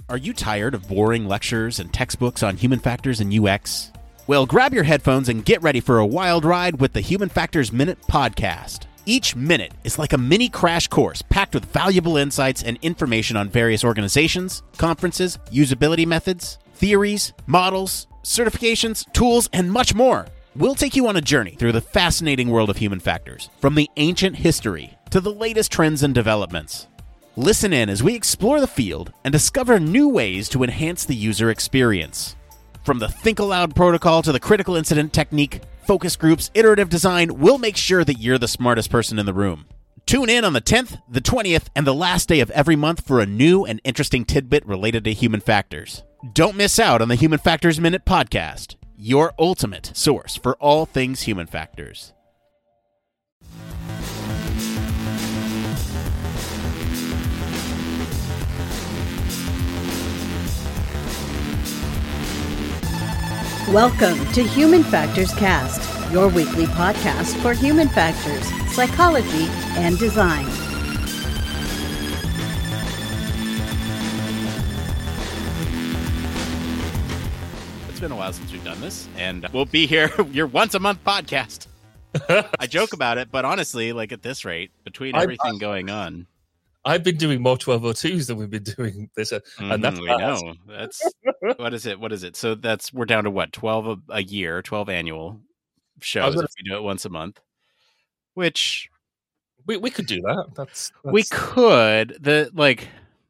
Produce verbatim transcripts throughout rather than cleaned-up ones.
Are you tired of boring lectures and textbooks on human factors and U X? Well, grab your headphones and get ready for a wild ride with the Human Factors Minute podcast. Each minute is like a mini crash course packed with valuable insights and information on various organizations, conferences, usability methods, theories, models, certifications, tools, and much more. We'll take you on a journey through the fascinating world of human factors, from the ancient history to the latest trends and developments. Listen in as we explore the field and discover new ways to enhance the user experience. From the Think Aloud protocol to the critical incident technique, focus groups, iterative design, we'll make sure that you're the smartest person in the room. Tune in on the tenth, the twentieth, and the last day of every month for a new and interesting tidbit related to human factors. Don't miss out on the Human Factors Minute podcast, your ultimate source for all things human factors. Welcome to Human Factors Cast, your weekly podcast for human factors, psychology, and design. It's been a while since we've done this, and we'll be here, your once-a-month podcast. I joke about it, but honestly, like at this rate, between everything I, I, going on... I've been doing more twelve oh twos than we've been doing this, uh, mm-hmm, and that's we know. That's what is it? What is it? So that's we're down to what twelve a, a year, twelve annual shows gonna, if we do it once a month. Which we we could do that. That's, that's we could. The like,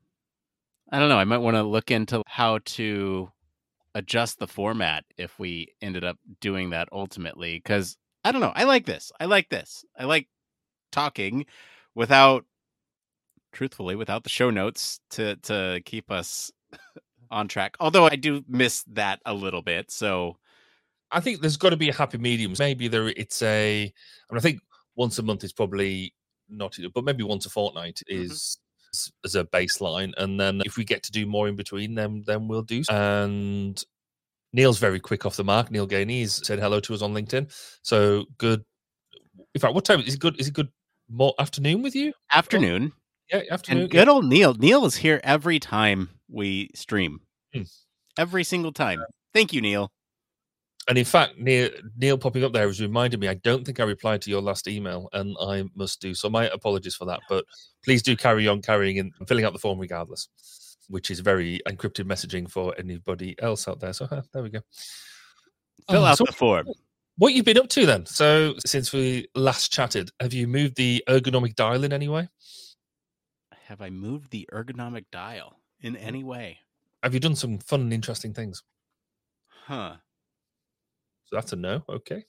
I don't know. I might want to look into how to adjust the format if we ended up doing that ultimately. Because I don't know. I like this. I like this. I like talking without. Truthfully, without the show notes to to keep us on track. Although I do miss that a little bit. So I think there's got to be a happy medium. Maybe there it's a, I mean, I think once a month is probably not, but maybe once a fortnight is mm-hmm. as a baseline. And then if we get to do more in between, then then we'll do. And Neil's very quick off the mark. Neil Gainey said hello to us on LinkedIn. So good. In fact, what time is it good? Is it good more afternoon with you? Afternoon. Yeah, afternoon. And good old Neil. Neil is here every time we stream. Hmm. Every single time. Thank you, Neil. And in fact, Neil, Neil popping up there has reminded me, I don't think I replied to your last email, and I must do. So my apologies for that. But please do carry on carrying and filling out the form regardless, which is very encrypted messaging for anybody else out there. So huh, there we go. Fill oh, out so the form. What you've been up to then? So since we last chatted, have you moved the ergonomic dial in any way? Have I moved the ergonomic dial in any way? Have you done some fun and interesting things? Huh. So that's a no. Okay.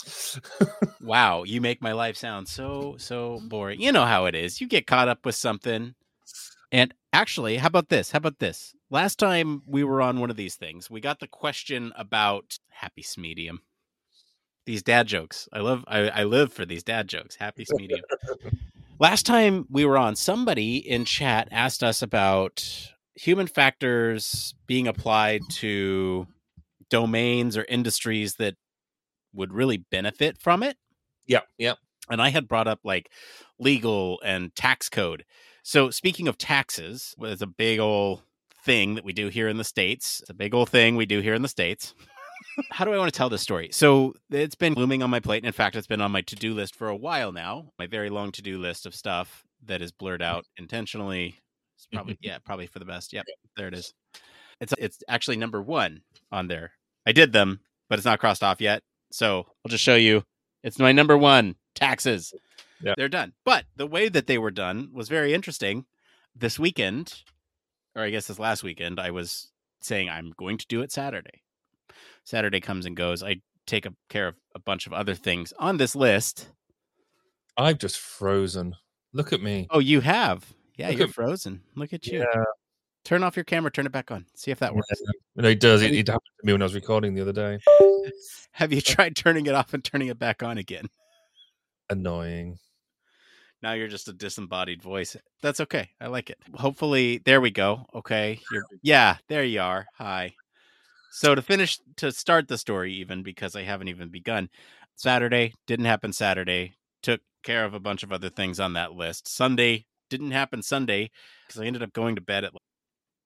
Wow. You make my life sound so, so boring. You know how it is. You get caught up with something. And actually, how about this? How about this? Last time we were on one of these things, we got the question about happy medium. These dad jokes. I love, I, I live for these dad jokes. Happy medium. Last time we were on, somebody in chat asked us about human factors being applied to domains or industries that would really benefit from it. Yeah, yeah. And I had brought up like legal and tax code. So speaking of taxes, it's a big old thing that we do here in the States. It's a big old thing we do here in the States. How do I want to tell this story? So it's been looming on my plate. In fact, it's been on my to-do list for a while now. My very long to-do list of stuff that is blurred out intentionally. It's probably, yeah, probably for the best. Yep, there it is. It's it's actually number one on there. I did them, but it's not crossed off yet. So I'll just show you. It's my number one, taxes. Yep. They're done. But the way that they were done was very interesting. This weekend, or I guess this last weekend, I was saying I'm going to do it Saturday. Saturday comes and goes. I take care of a bunch of other things on this list. I've just frozen. Look at me. Oh, you have? Yeah, Look you're at, frozen. Look at you. Yeah. Turn off your camera. Turn it back on. See if that works. Yeah. No, it does. It, it happened to me when I was recording the other day. Have you tried turning it off and turning it back on again? Annoying. Now you're just a disembodied voice. That's okay. I like it. Hopefully, there we go. Okay. You're, yeah, there you are. Hi. So to finish, to start the story even, because I haven't even begun, Saturday, didn't happen Saturday, took care of a bunch of other things on that list. Sunday, didn't happen Sunday, because I ended up going to bed at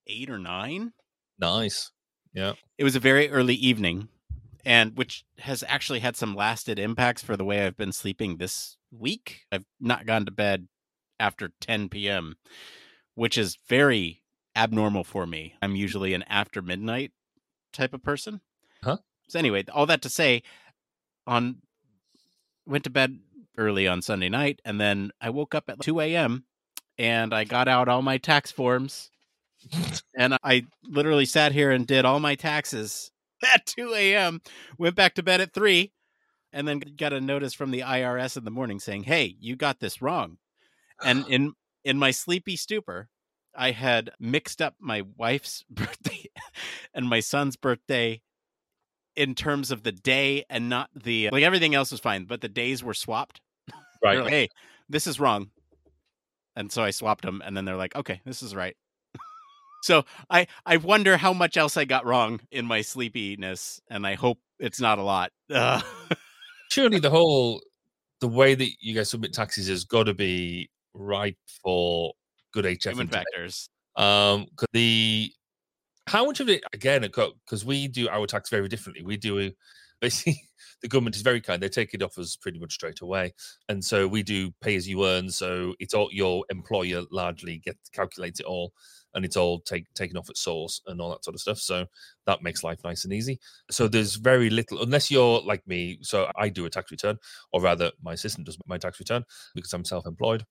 eight or nine. Nice. Yeah. It was a very early evening, and which has actually had some lasted impacts for the way I've been sleeping this week. I've not gone to bed after ten p.m., which is very abnormal for me. I'm usually an after midnight type of person. Huh? So anyway, all that to say, on went to bed early on Sunday night, and then I woke up at two a.m. and I got out all my tax forms, and I literally sat here and did all my taxes at two a.m., went back to bed at three, and then got a notice from the I R S in the morning saying, hey, you got this wrong. And in in my sleepy stupor, I had mixed up my wife's birthday and my son's birthday in terms of the day and not the, like everything else was fine, but the days were swapped. Right. Like, hey, this is wrong. And so I swapped them, and then they're like, okay, this is right. So I, I wonder how much else I got wrong in my sleepiness, and I hope it's not a lot. Uh. Surely the whole, the way that you guys submit taxes has got to be ripe for good H F Human factors. Um, the how much of it, again, because we do our tax very differently. We do a, basically the government is very kind. They take it off us pretty much straight away, and so we do pay as you earn. So it's all your employer largely get calculates it all, and it's all take, taken off at source and all that sort of stuff. So that makes life nice and easy. So there's very little, unless you're like me. So I do a tax return, or rather, my assistant does my tax return because I'm self-employed.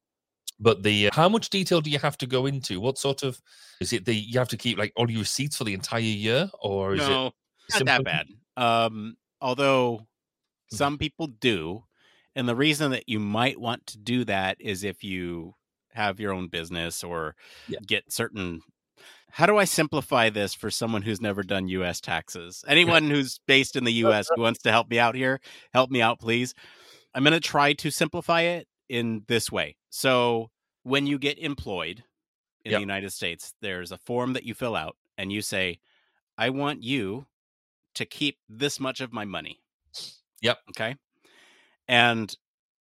But the uh, how much detail do you have to go into? What sort of is it? The you have to keep like all your receipts for the entire year, or is no, it not simple? that bad? Um, although some people do, and the reason that you might want to do that is if you have your own business or yeah. get certain. How do I simplify this for someone who's never done U S taxes? Anyone who's based in the U S who wants to help me out here, help me out, please. I'm going to try to simplify it in this way. So when you get employed in yep. the United States, there's a form that you fill out and you say, I want you to keep this much of my money. Yep. Okay. And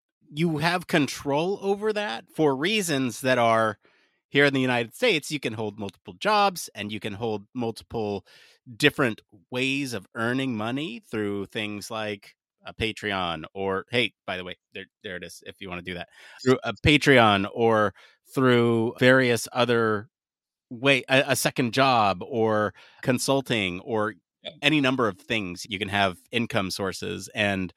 you have control over that for reasons that are here in the United States. You can hold multiple jobs and you can hold multiple different ways of earning money through things like a Patreon, or, hey, by the way, there, there it is. If you want to do that through a Patreon or through various other way, a, a second job or consulting or any number of things, you can have income sources, and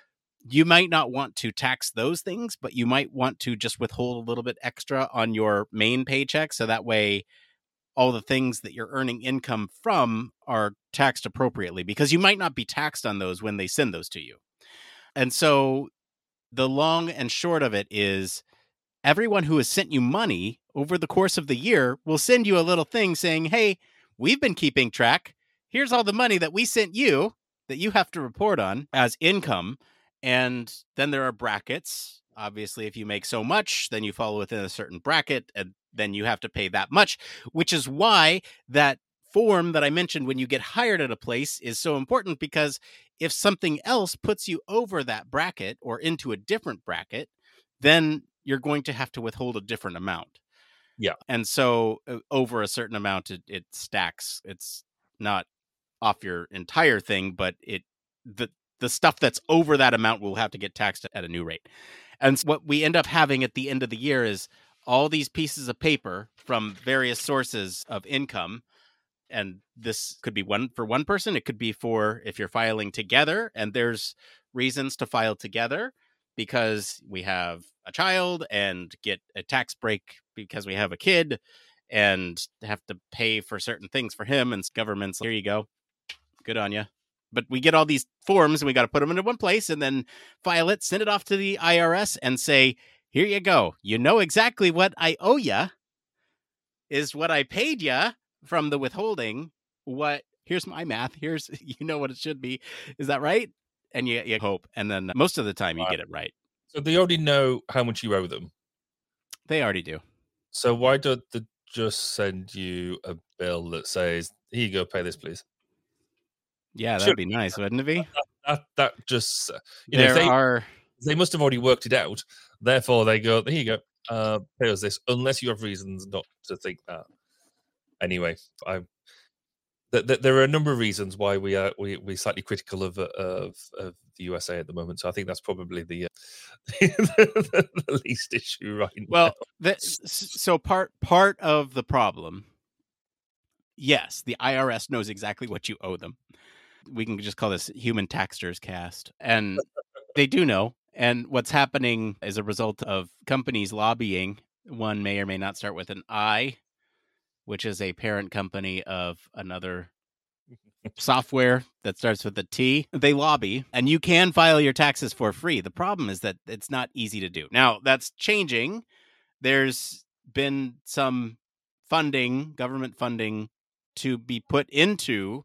you might not want to tax those things, but you might want to just withhold a little bit extra on your main paycheck. So that way all the things that you're earning income from are taxed appropriately, because you might not be taxed on those when they send those to you. And so the long and short of it is everyone who has sent you money over the course of the year will send you a little thing saying, hey, we've been keeping track. Here's all the money that we sent you that you have to report on as income. And then there are brackets. Obviously, if you make so much, then you fall within a certain bracket, and then you have to pay that much, which is why that form that I mentioned when you get hired at a place is so important, because if something else puts you over that bracket or into a different bracket, then you're going to have to withhold a different amount. Yeah. And so uh, over a certain amount, it, it stacks. It's not off your entire thing, but it the the stuff that's over that amount will have to get taxed at a new rate. And so what we end up having at the end of the year is all these pieces of paper from various sources of income. And this could be one for one person. It could be for if you're filing together, and there's reasons to file together because we have a child and get a tax break because we have a kid and have to pay for certain things for him, and government's, here you go. Good on you. But we get all these forms and we got to put them into one place and then file it, send it off to the I R S and say, here you go. You know exactly what I owe you is what I paid you from the withholding. What, here's my math. Here's, you know what it should be. Is that right? And you, you hope. And then most of the time you wow. get it right. So they already know how much you owe them. They already do. So why don't they just send you a bill that says, here you go, pay this, please? Yeah, that'd be nice, wouldn't it be? That, that, that just, you there know, they, are. They must have already worked it out. Therefore, they go, here you go, uh, pay us this, unless you have reasons not to think that. anyway, I. There are a number of reasons why we are we we're slightly critical of of, of the U S A at the moment. So I think that's probably the, uh, the, the least issue right well, now. Well, so part part of the problem, yes, the I R S knows exactly what you owe them. We can just call this Human Taxsters Cast, and they do know. And what's happening as a result of companies lobbying, one may or may not start with an I, which is a parent company of another software that starts with a T. They lobby, and you can file your taxes for free. The problem is that it's not easy to do. Now, that's changing. There's been some funding, government funding, to be put into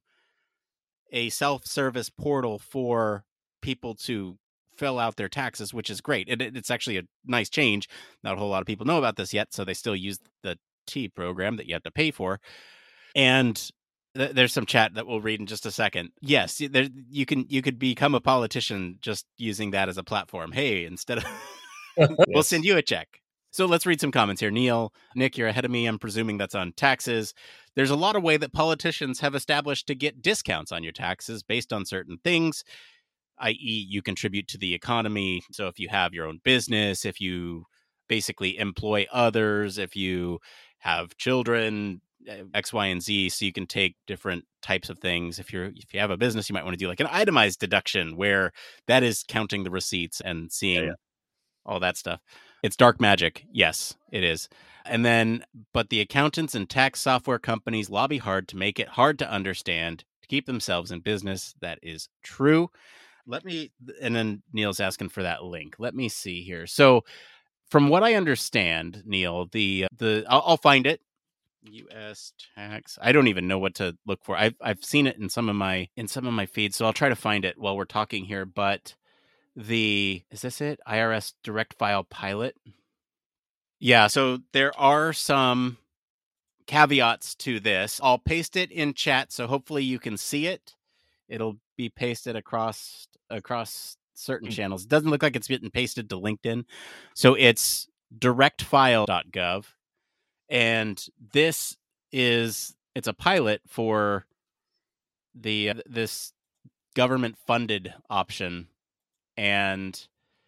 a self-service portal for people to fill out their taxes, which is great. It, it's actually a nice change. Not a whole lot of people know about this yet, so they still use the T program that you have to pay for. And th- there's some chat that we'll read in just a second. Yes, there, you can you could become a politician just using that as a platform. Hey, instead of we'll yes. send you a check. So let's read some comments here. Neil, Nick, you're ahead of me. I'm presuming that's on taxes. There's a lot of way that politicians have established to get discounts on your taxes based on certain things, that is you contribute to the economy. So if you have your own business, if you basically employ others, if you have children, X, Y, and Z, so you can take different types of things. If you're if you have a business, you might want to do like an itemized deduction where that is counting the receipts and seeing yeah, yeah. all that stuff. It's dark magic. Yes, it is. And then, but the accountants and tax software companies lobby hard to make it hard to understand, to keep themselves in business. That is true. Let me, and then Neil's asking for that link. Let me see here. So from what I understand, Neil, the, the, I'll, I'll find it. U S tax. I don't even know what to look for. I've, I've seen it in some of my, in some of my feeds. So I'll try to find it while we're talking here. But the, is this it? I R S direct file pilot. Yeah. So there are some caveats to this. I'll paste it in chat. So hopefully you can see it. It'll be pasted across across certain channels. It doesn't look like it's getting pasted to LinkedIn. So it's direct file dot gov. And this is, it's a pilot for the, uh, this government funded option. And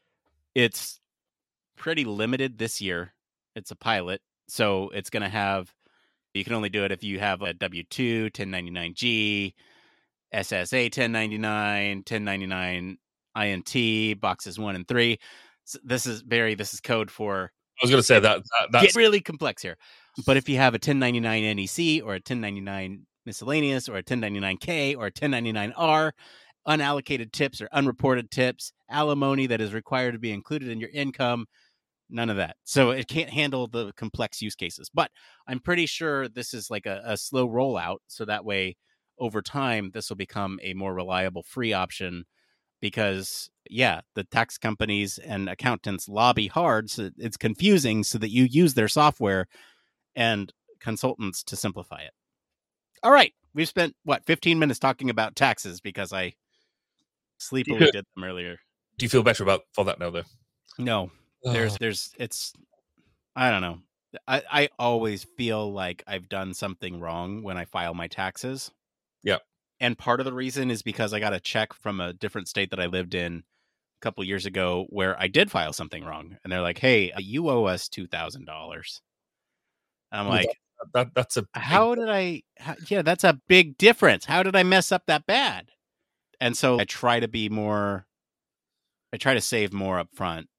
it's pretty limited this year. It's a pilot. So it's going to have, you can only do it if you have a W two, ten ninety-nine G, S S A ten ninety-nine, ten ninety-nine I N T, boxes one and three. So this is very, this is code for. I was going to say that, that that's get really complex here. But if you have a ten ninety-nine N E C or a ten ninety-nine miscellaneous or a ten ninety-nine K or a ten ninety-nine R, unallocated tips or unreported tips, alimony that is required to be included in your income, none of that. So it can't handle the complex use cases. But I'm pretty sure this is like a, a slow rollout. So that way, over time, this will become a more reliable free option because, yeah, the tax companies and accountants lobby hard. So it's confusing so that you use their software and consultants to simplify it. All right. We've spent, what, fifteen minutes talking about taxes because I sleepily feel, did them earlier. Do you feel better about for that now, though? No. There's, there's, it's, I don't know. I, I always feel like I've done something wrong when I file my taxes. Yeah. And part of the reason is because I got a check from a different state that I lived in a couple years ago where I did file something wrong. And they're like, hey, you owe us two thousand dollars. I'm like, that, that that's a big... how did I, how, yeah, that's a big difference. How did I mess up that bad? And so I try to be more, I try to save more up front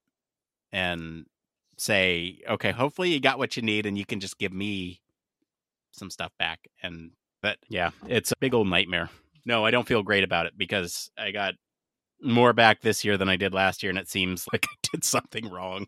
and say, okay, hopefully you got what you need and you can just give me some stuff back. And, but yeah, it's a big old nightmare. No, I don't feel great about it because I got more back this year than I did last year. And it seems like I did something wrong.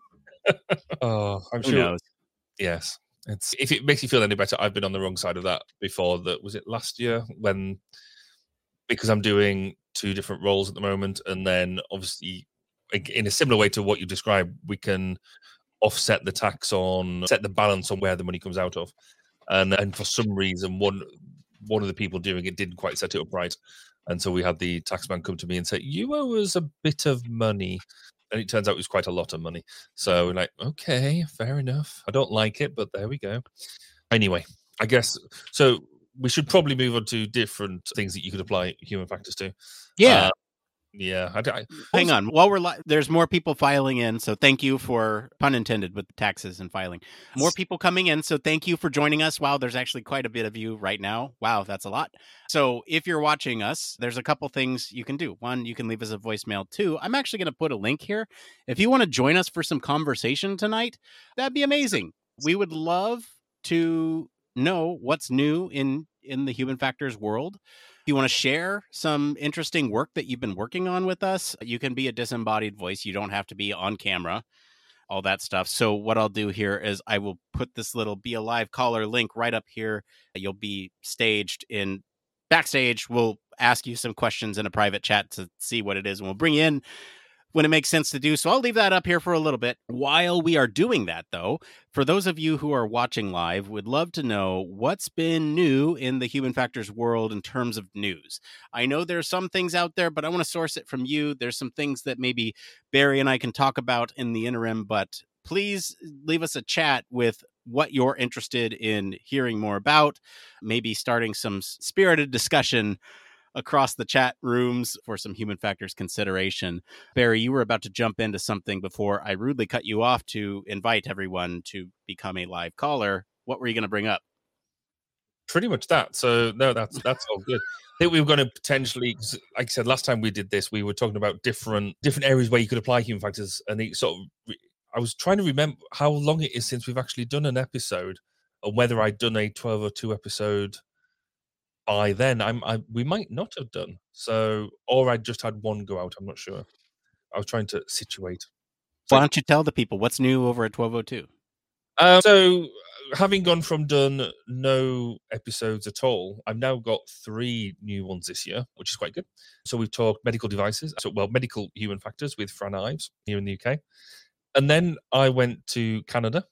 Oh, I'm Who sure. knows? Yes. It's, if it makes you feel any better, I've been on the wrong side of that before. That was it last year when, because I'm doing two different roles at the moment. And then obviously in a similar way to what you described, we can offset the tax on, set the balance on where the money comes out of. And and for some reason, one one of the people doing it didn't quite set it up right. And so we had the taxman come to me and say, you owe us a bit of money. And it turns out it was quite a lot of money. So we're like, okay, fair enough. I don't like it, but there we go. Anyway, I guess so. We should probably move on to different things that you could apply human factors to. Yeah. Uh, yeah. I, I, Hang on. While we're li- there's more people filing in, so thank you for pun intended with taxes and filing. More people coming in, so thank you for joining us. Wow, there's actually quite a bit of you right now. Wow, that's a lot. So if you're watching us, there's a couple things you can do. One, you can leave us a voicemail. Two, I'm actually going to put a link here. If you want to join us for some conversation tonight, that'd be amazing. We would love to know what's new in in the human factors world. If you want to share some interesting work that you've been working on with us, you can be a disembodied voice. You don't have to be on camera, all that stuff. So what I'll do here is I will put this little Be a Live Caller link right up here. You'll be staged in backstage. We'll ask you some questions in a private chat to see what it is, and we'll bring you in when it makes sense to do so. I'll leave that up here for a little bit. While we are doing that, though, for those of you who are watching live, would love to know what's been new in the human factors world in terms of news. I know there's some things out there, but I want to source it from you. There's some things that maybe Barry and I can talk about in the interim, but please leave us a chat with what you're interested in hearing more about, maybe starting some spirited discussion across the chat rooms for some human factors consideration. Barry, you were about to jump into something before I rudely cut you off to invite everyone to become a live caller. What were you going to bring up? Pretty much that. So no, that's that's all good. I think we were going to potentially, like I said, last time we did this, we were talking about different different areas where you could apply human factors, and it sort of, I was trying to remember how long it is since we've actually done an episode, or whether I'd done a twelve or two episode by then. I'm I we might not have done so, or I just had one go out. I'm not sure. I was trying to situate. So, why don't you tell the people what's new over at twelve oh two? Um, so, having gone from done no episodes at all, I've now got three new ones this year, which is quite good. So we've talked medical devices, so well, medical human factors with Fran Ives here in the U K, and then I went to Canada.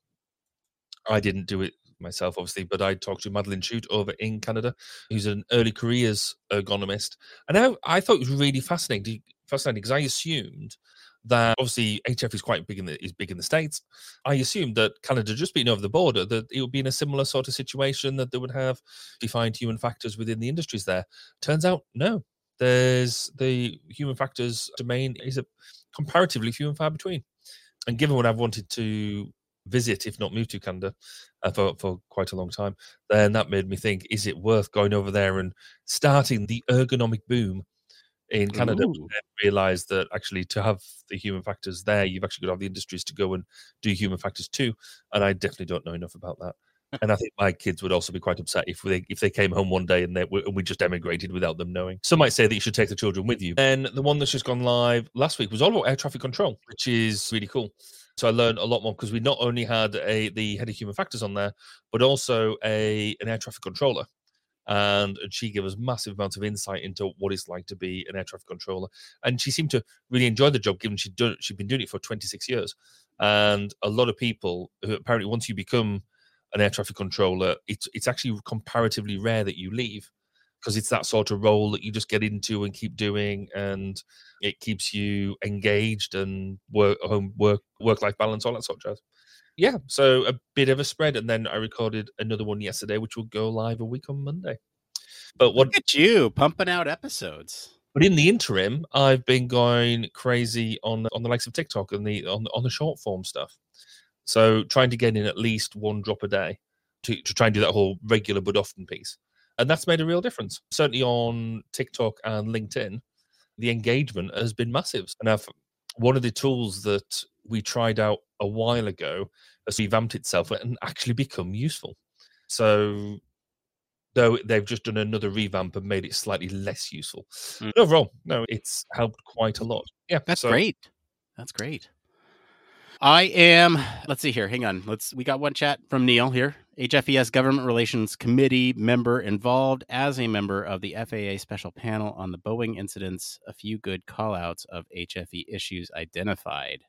I didn't do it myself, obviously, but I talked to Madeline Chute over in Canada, who's an early careers ergonomist, and I, I thought it was really fascinating. Fascinating because I assumed that obviously H F is quite big in the is big in the States. I assumed that Canada, just being over the border, that it would be in a similar sort of situation, that they would have defined human factors within the industries there. Turns out, no. There's the human factors domain is a comparatively few and far between. And given what I've wanted to visit, if not move to Canada, uh, for, for quite a long time, then that made me think, is it worth going over there and starting the ergonomic boom in Canada? And realize that actually to have the human factors there, you've actually got to have the industries to go and do human factors too. And I definitely don't know enough about that. And I think my kids would also be quite upset if they if they came home one day and they and we just emigrated without them knowing. Some might say that you should take the children with you. And the one that's just gone live last week was all about air traffic control, which is really cool. So I learned a lot more because we not only had a the head of human factors on there, but also a an air traffic controller. And, and she gave us massive amounts of insight into what it's like to be an air traffic controller. And she seemed to really enjoy the job, given she'd done she'd been doing it for twenty-six years. And a lot of people, who apparently once you become an air traffic controller, it's it's actually comparatively rare that you leave, because it's that sort of role that you just get into and keep doing, and it keeps you engaged and work home work work life balance, all that sort of jazz. Yeah, so a bit of a spread, and then I recorded another one yesterday, which will go live a week on Monday. But what Look at you pumping out episodes. But in the interim, I've been going crazy on on the likes of TikTok and the on on the short form stuff. So trying to get in at least one drop a day to, to try and do that whole regular but often piece. And that's made a real difference. Certainly on TikTok and LinkedIn, the engagement has been massive. And I've, one of the tools that we tried out a while ago has revamped itself and actually become useful. So though they've just done another revamp and made it slightly less useful. Mm. Overall, no, it's helped quite a lot. Yeah, that's so. great. That's great. I am, let's see here, hang on. Let's, we got one chat from Neil here. H F E S Government Relations Committee member involved as a member of the F A A Special Panel on the Boeing incidents. A few good call-outs of H F E issues identified.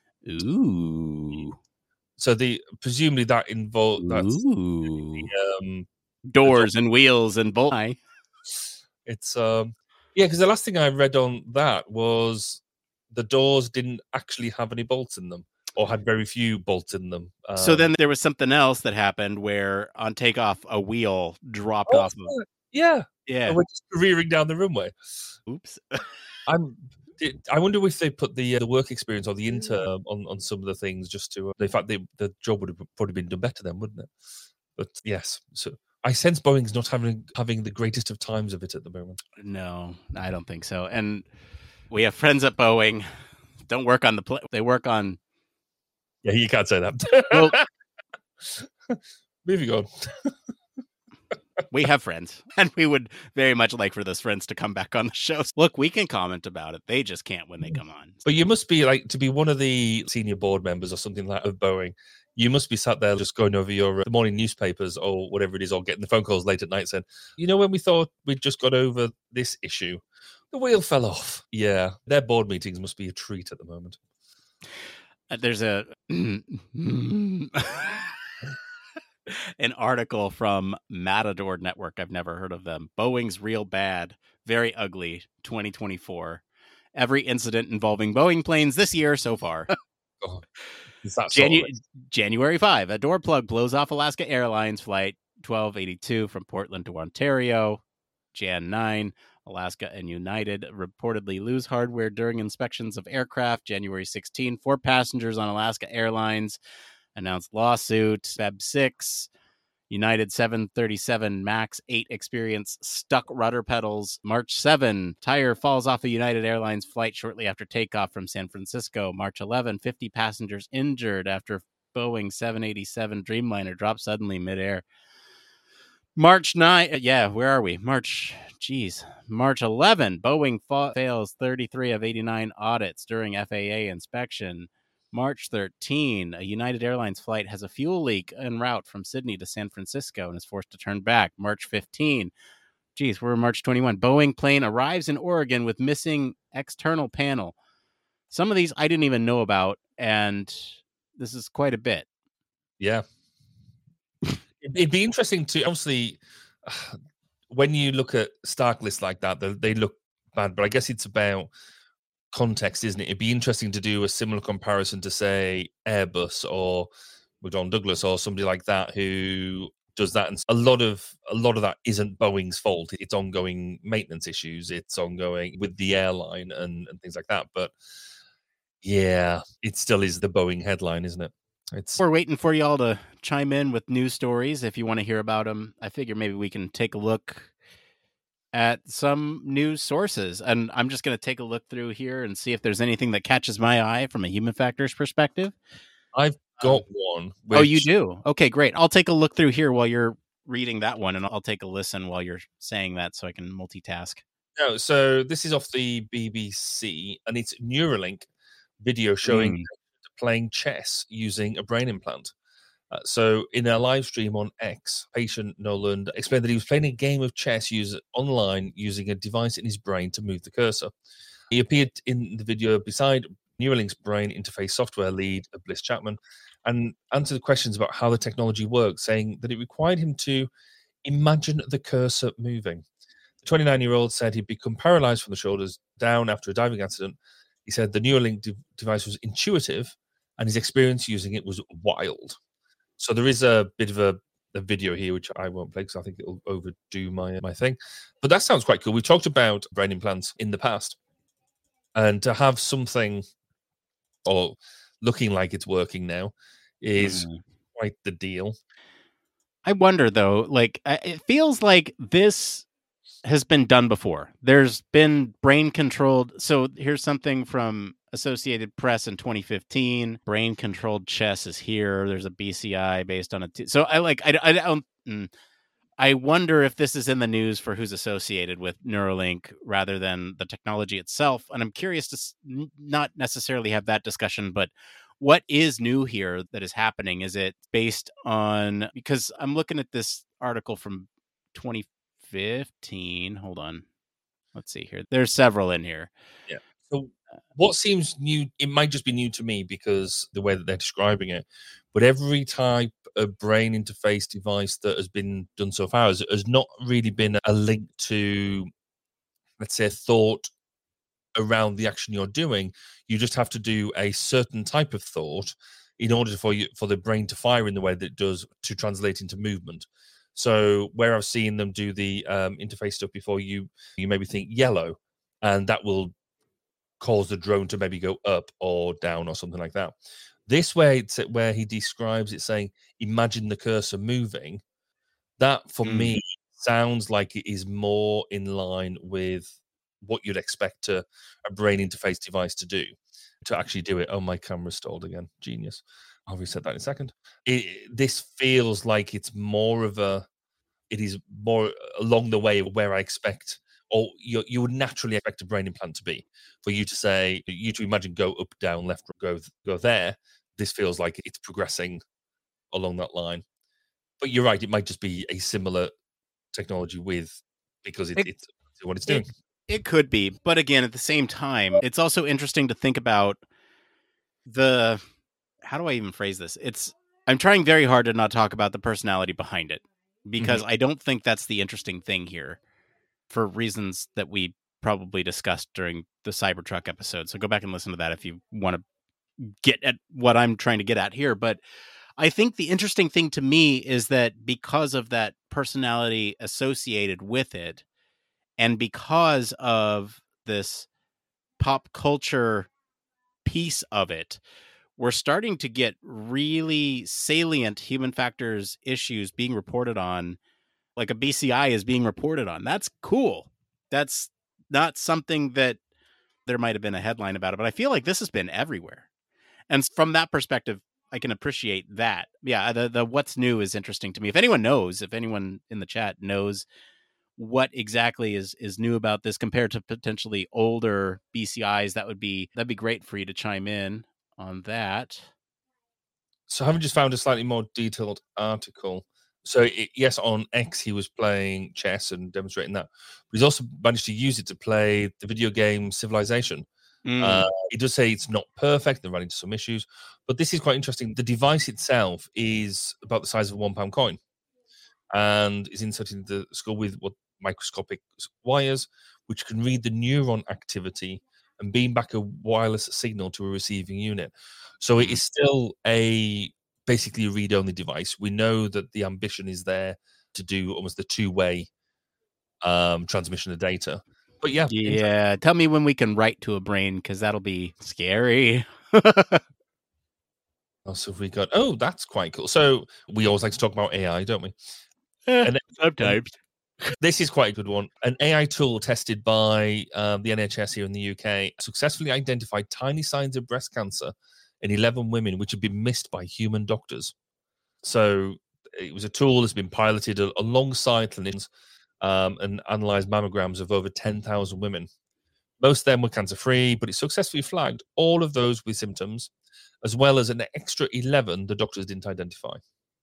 Ooh. So the presumably that involved that's Ooh. Um, doors and wheels and bolts. It's um yeah, because the last thing I read on that was the doors didn't actually have any bolts in them. or had very few bolts in them. Um, so then there was something else that happened where on takeoff, a wheel dropped oh, off. Of, yeah. yeah. And we're just rearing down the runway. Oops. I'm. I wonder if they put the uh, the work experience or the inter on, on some of the things just to. Uh, in fact, they, the job would have probably been done better then, wouldn't it? But yes, so I sense Boeing's not having having the greatest of times of it at the moment. No, I don't think so. And we have friends at Boeing. Don't work on the pl- they work on. Yeah, you can't say that. Well, moving on. We have friends, and we would very much like for those friends to come back on the show. Look, we can comment about it. They just can't when they come on. But you must be like to be one of the senior board members or something like that of Boeing. You must be sat there just going over your uh, morning newspapers or whatever it is, or getting the phone calls late at night saying, you know, when we thought we'd just got over this issue, the wheel fell off. Yeah, their board meetings must be a treat at the moment. Uh, there's a an article from Matador Network. I've never heard of them. Boeing's real bad, very ugly, twenty twenty-four. Every incident involving Boeing planes this year so far. Oh, is that Janu- sort of January fifth, a door plug blows off Alaska Airlines flight twelve eighty-two from Portland to Ontario. January ninth, Alaska and United reportedly lose hardware during inspections of aircraft. January sixteenth, four passengers on Alaska Airlines announced lawsuit. February sixth, United seven thirty-seven MAX eight experience stuck rudder pedals. March seventh, tire falls off a United Airlines flight shortly after takeoff from San Francisco. March eleventh, fifty passengers injured after Boeing seven eighty-seven Dreamliner dropped suddenly midair. March ninth, yeah, where are we? March, geez. March eleventh, Boeing fa- fails thirty-three of eighty-nine audits during F A A inspection. March thirteenth, a United Airlines flight has a fuel leak en route from Sydney to San Francisco and is forced to turn back. March fifteenth, geez, we're March twenty-first. Boeing plane arrives in Oregon with missing external panel. Some of these I didn't even know about, and this is quite a bit. Yeah. It'd be interesting to, obviously, when you look at Stark lists like that, they, they look bad, but I guess it's about context, isn't it? It'd be interesting to do a similar comparison to, say, Airbus or McDonnell Douglas or somebody like that who does that. And a lot of a lot of that isn't Boeing's fault. It's ongoing maintenance issues. It's ongoing with the airline and, and things like that. But yeah, it still is the Boeing headline, isn't it? It's We're waiting for y'all to chime in with news stories if you want to hear about them. I figure maybe we can take a look at some news sources. And I'm just going to take a look through here and see if there's anything that catches my eye from a human factors perspective. I've got um, one. Which... Oh, you do? Okay, great. I'll take a look through here while you're reading that one, and I'll take a listen while you're saying that so I can multitask. No, so this is off the B B C, and it's Neuralink video showing mm. playing chess using a brain implant. Uh, so in a live stream on X, patient Noland explained that he was playing a game of chess use, online using a device in his brain to move the cursor. He appeared in the video beside Neuralink's brain interface software lead, Bliss Chapman, and answered questions about how the technology works, saying that it required him to imagine the cursor moving. The twenty-nine-year-old said he'd become paralyzed from the shoulders down after a diving accident. He said the Neuralink de- device was intuitive and his experience using it was wild. So there is a bit of a, a video here, which I won't play because I think it'll overdo my, my thing. But that sounds quite cool. We've talked about brain implants in the past. And to have something or looking like it's working now is mm. quite the deal. I wonder, though, like, it feels like this has been done before. There's been brain-controlled... So here's something from Associated Press in twenty fifteen. Brain-controlled chess is here. There's a B C I based on a... T- so I like... I, I don't... Mm, I wonder if this is in the news for who's associated with Neuralink rather than the technology itself. And I'm curious to s- not necessarily have that discussion, but what is new here that is happening? Is it based on... Because I'm looking at this article from twenty fifteen. Hold on. Let's see here. There's several in here. Yeah. So what seems new, it might just be new to me because the way that they're describing it, but every type of brain interface device that has been done so far has, has not really been a link to, let's say, thought around the action you're doing. You just have to do a certain type of thought in order for you for the brain to fire in the way that it does to translate into movement. So where I've seen them do the um, interface stuff before, you you maybe think yellow, and that will cause the drone to maybe go up or down or something like that. This way, it's where he describes it saying, imagine the cursor moving. That, for Mm. me, sounds like it is more in line with what you'd expect a, a brain interface device to do, to actually do it. Oh, my camera's stalled again. Genius. I'll reset that in a second. It, this feels like it's more of a, it is more along the way of where I expect, or you, you would naturally expect a brain implant to be. For you to say, you to imagine go up, down, left, go, go there. This feels like it's progressing along that line. But you're right, it might just be a similar technology with, because it, It- it's what it's doing. It, it could be, but again, at the same time, it's also interesting to think about the, how do I even phrase this? It's, I'm trying very hard to not talk about the personality behind it, because I don't think that's the interesting thing here, for reasons that we probably discussed during the Cybertruck episode. So go back and listen to that if you want to get at what I'm trying to get at here. But I think the interesting thing to me is that because of that personality associated with it, and because of this pop culture piece of it, we're starting to get really salient human factors issues being reported on, like a B C I is being reported on. That's cool. That's not something that there might have been a headline about it, but I feel like this has been everywhere. And from that perspective, I can appreciate that. Yeah, the, the what's new is interesting to me. If anyone knows, if anyone in the chat knows what exactly is is new about this compared to potentially older B C Is, that would be that'd be great for you to chime in on that. So I haven't just found a slightly more detailed article. So it, yes, on X he was playing chess and demonstrating that, but he's also managed to use it to play the video game Civilization. Mm. Uh, he does say it's not perfect, they're running into some issues, but this is quite interesting. The device itself is about the size of a one pound coin and is inserted into the skull with what microscopic wires, which can read the neuron activity and beam back a wireless signal to a receiving unit. So it is still a basically a read-only device. We know that the ambition is there to do almost the two-way um, transmission of data. But yeah, Yeah, tell me when we can write to a brain, because that'll be scary. also we got, oh, that's quite cool. So we always like to talk about A I, don't we? Eh, And- sometimes. This is quite a good one. An A I tool tested by um, the N H S here in the U K successfully identified tiny signs of breast cancer in eleven women, which had been missed by human doctors. So it was a tool that's been piloted a- alongside clinicians um, and analyzed mammograms of over ten thousand women. Most of them were cancer-free, but it successfully flagged all of those with symptoms, as well as an extra eleven the doctors didn't identify.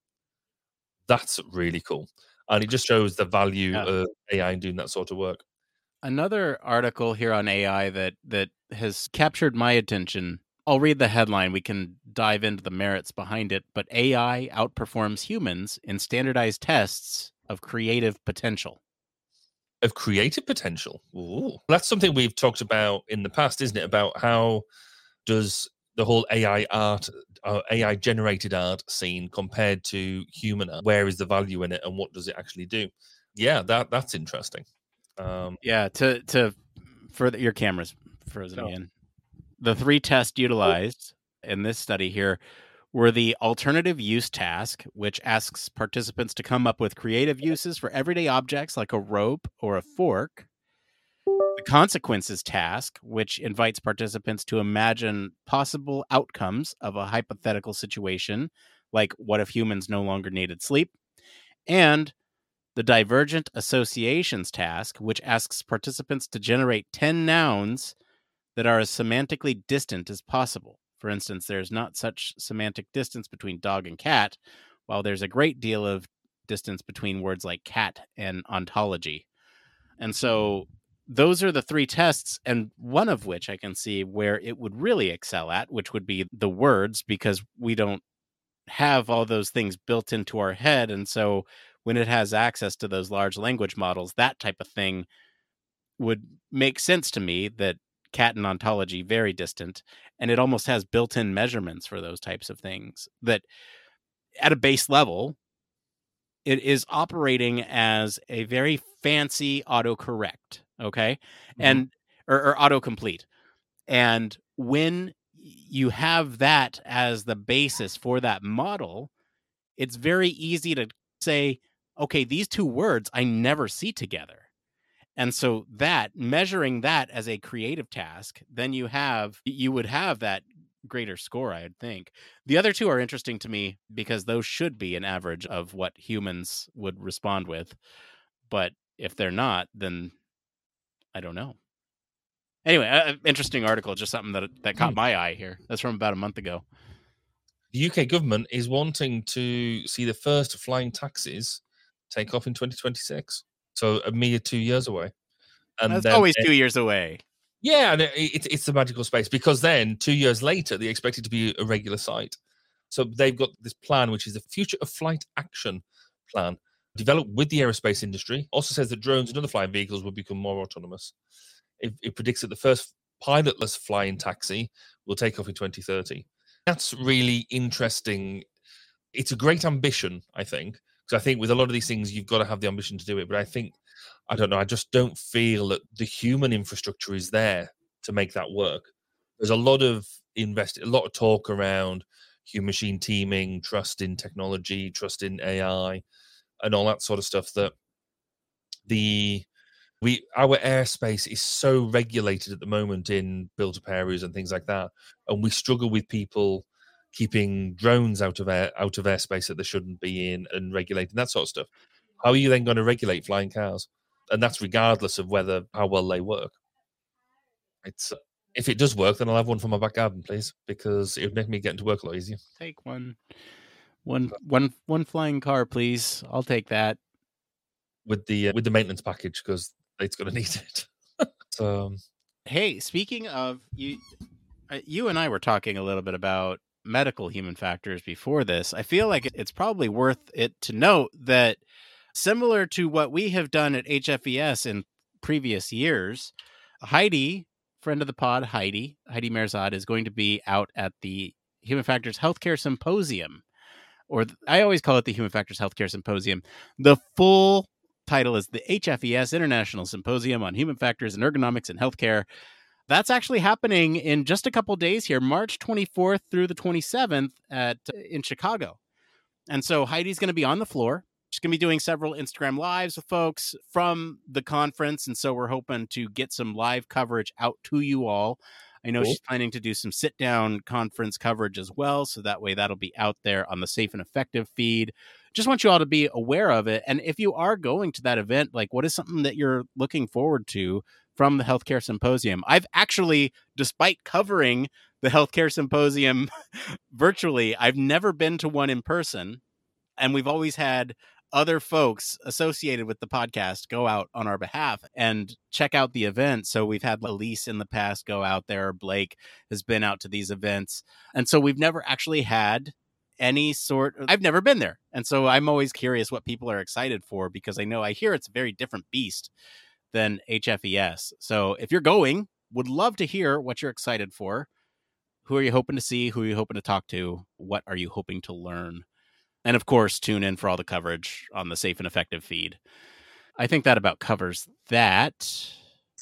That's really cool. And it just shows the value Yeah. of A I in doing that sort of work. Another article here on A I that that has captured my attention. I'll read the headline. We can dive into the merits behind it. But A I outperforms humans in standardized tests of creative potential. Of creative potential. Ooh. That's something we've talked about in the past, isn't it? About how does the whole A I art, uh, A I generated art scene compared to human art? Where is the value in it, and what does it actually do? Yeah, that that's interesting. Um, Yeah, to to for the, your camera's frozen Oh. again. The three tests utilized in this study here were the alternative use task, which asks participants to come up with creative uses for everyday objects like a rope or a fork. The consequences task, which invites participants to imagine possible outcomes of a hypothetical situation, like what if humans no longer needed sleep. And the divergent associations task, which asks participants to generate ten nouns that are as semantically distant as possible. For instance, there's not such semantic distance between dog and cat, while there's a great deal of distance between words like cat and ontology. And so those are the three tests, and one of which I can see where it would really excel at, which would be the words, because we don't have all those things built into our head. And so when it has access to those large language models, that type of thing would make sense to me, that Katten ontology very distant, and it almost has built-in measurements for those types of things that at a base level, it is operating as a very fancy autocorrect, okay? Mm-hmm. And or, or autocomplete. And when you have that as the basis for that model, it's very easy to say, okay, these two words I never see together. And so that measuring that as a creative task, then you have you would have that greater score, I would think. The other two are interesting to me because those should be an average of what humans would respond with. But if they're not, then I don't know. Anyway, uh, interesting article, just something that that caught my eye here. That's from about a month ago. The U K government is wanting to see the first flying taxis take off in twenty twenty-six. So a mere two years away. And That's then, always two years away. Yeah, and it, it, it's the magical space because then two years later, they expect it to be a regular site. So they've got this plan, which is the Future of Flight Action Plan, developed with the aerospace industry. Also says that drones and other flying vehicles will become more autonomous. It, it predicts that the first pilotless flying taxi will take off in twenty thirty. That's really interesting. It's a great ambition, I think, because I think with a lot of these things, you've got to have the ambition to do it. But I think, I don't know, I just don't feel that the human infrastructure is there to make that work. There's a lot of invest, a lot of talk around human machine teaming, trust in technology, trust in A I, and all that sort of stuff. That the we our airspace is so regulated at the moment in built-up areas and things like that, and we struggle with people keeping drones out of air out of airspace that they shouldn't be in and regulating that sort of stuff. How are you then going to regulate flying cars? And that's regardless of whether how well they work. It's if it does work, then I'll have one for my back garden, please, because it would make me get into work a lot easier. Take one, one, one, one flying car, please. I'll take that with the uh, with the maintenance package because it's going to need it. So, hey, speaking of you, uh, you and I were talking a little bit about medical human factors before this. I feel like it's probably worth it to note that similar to what we have done at H F E S in previous years, Heidi, friend of the pod, Heidi, Heidi Merzad, is going to be out at the Human Factors Healthcare Symposium, or th- I always call it the Human Factors Healthcare Symposium. The full title is the H F E S International Symposium on Human Factors and Ergonomics in Healthcare. That's actually happening in just a couple days here, March twenty-fourth through the twenty-seventh at in Chicago. And so Heidi's going to be on the floor. She's going to be doing several Instagram lives with folks from the conference. And so we're hoping to get some live coverage out to you all. I know cool. She's planning to do some sit-down conference coverage as well. So that way that'll be out there on the Safe and Effective feed. Just want you all to be aware of it. And if you are going to that event, like what is something that you're looking forward to from the Healthcare Symposium? I've actually, despite covering the Healthcare Symposium virtually, I've never been to one in person. And we've always had other folks associated with the podcast go out on our behalf and check out the event. So we've had Elise in the past go out there. Blake has been out to these events. And so we've never actually had any sort of, I've never been there. And so I'm always curious what people are excited for, because I know I hear it's a very different beast than H F E S. So if you're going, would love to hear what you're excited for. Who are you hoping to see? Who are you hoping to talk to? What are you hoping to learn? And of course, tune in for all the coverage on the Safe and Effective feed. I think that about covers that.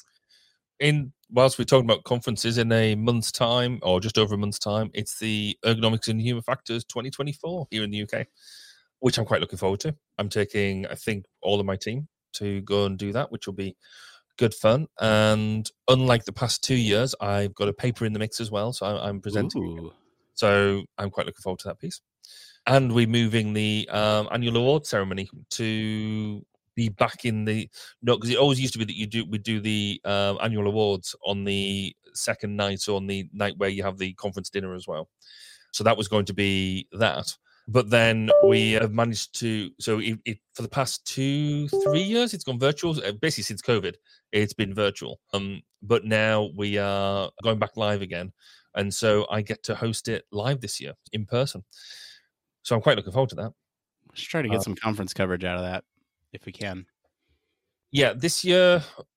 In whilst we're talking about conferences, in a month's time, or just over a month's time, it's the Ergonomics and Human Factors twenty twenty-four here in the U K, which I'm quite looking forward to. I'm taking, I think, all of my team to go and do that, which will be good fun. And unlike the past two years, I've got a paper in the mix as well, so I'm presenting. Ooh. So I'm quite looking forward to that piece. And we're moving the um, annual award ceremony to be back in the no, because it always used to be that you do we do the um, annual awards on the second night, or on the night where you have the conference dinner as well. So that was going to be that, but then we have managed to. So it, it, for the past two, three years, it's gone virtual. Basically, since COVID, it's been virtual. Um, but now we are going back live again, and so I get to host it live this year in person. So I'm quite looking forward to that. Let's try to get uh, some conference coverage out of that if we can. Yeah, this year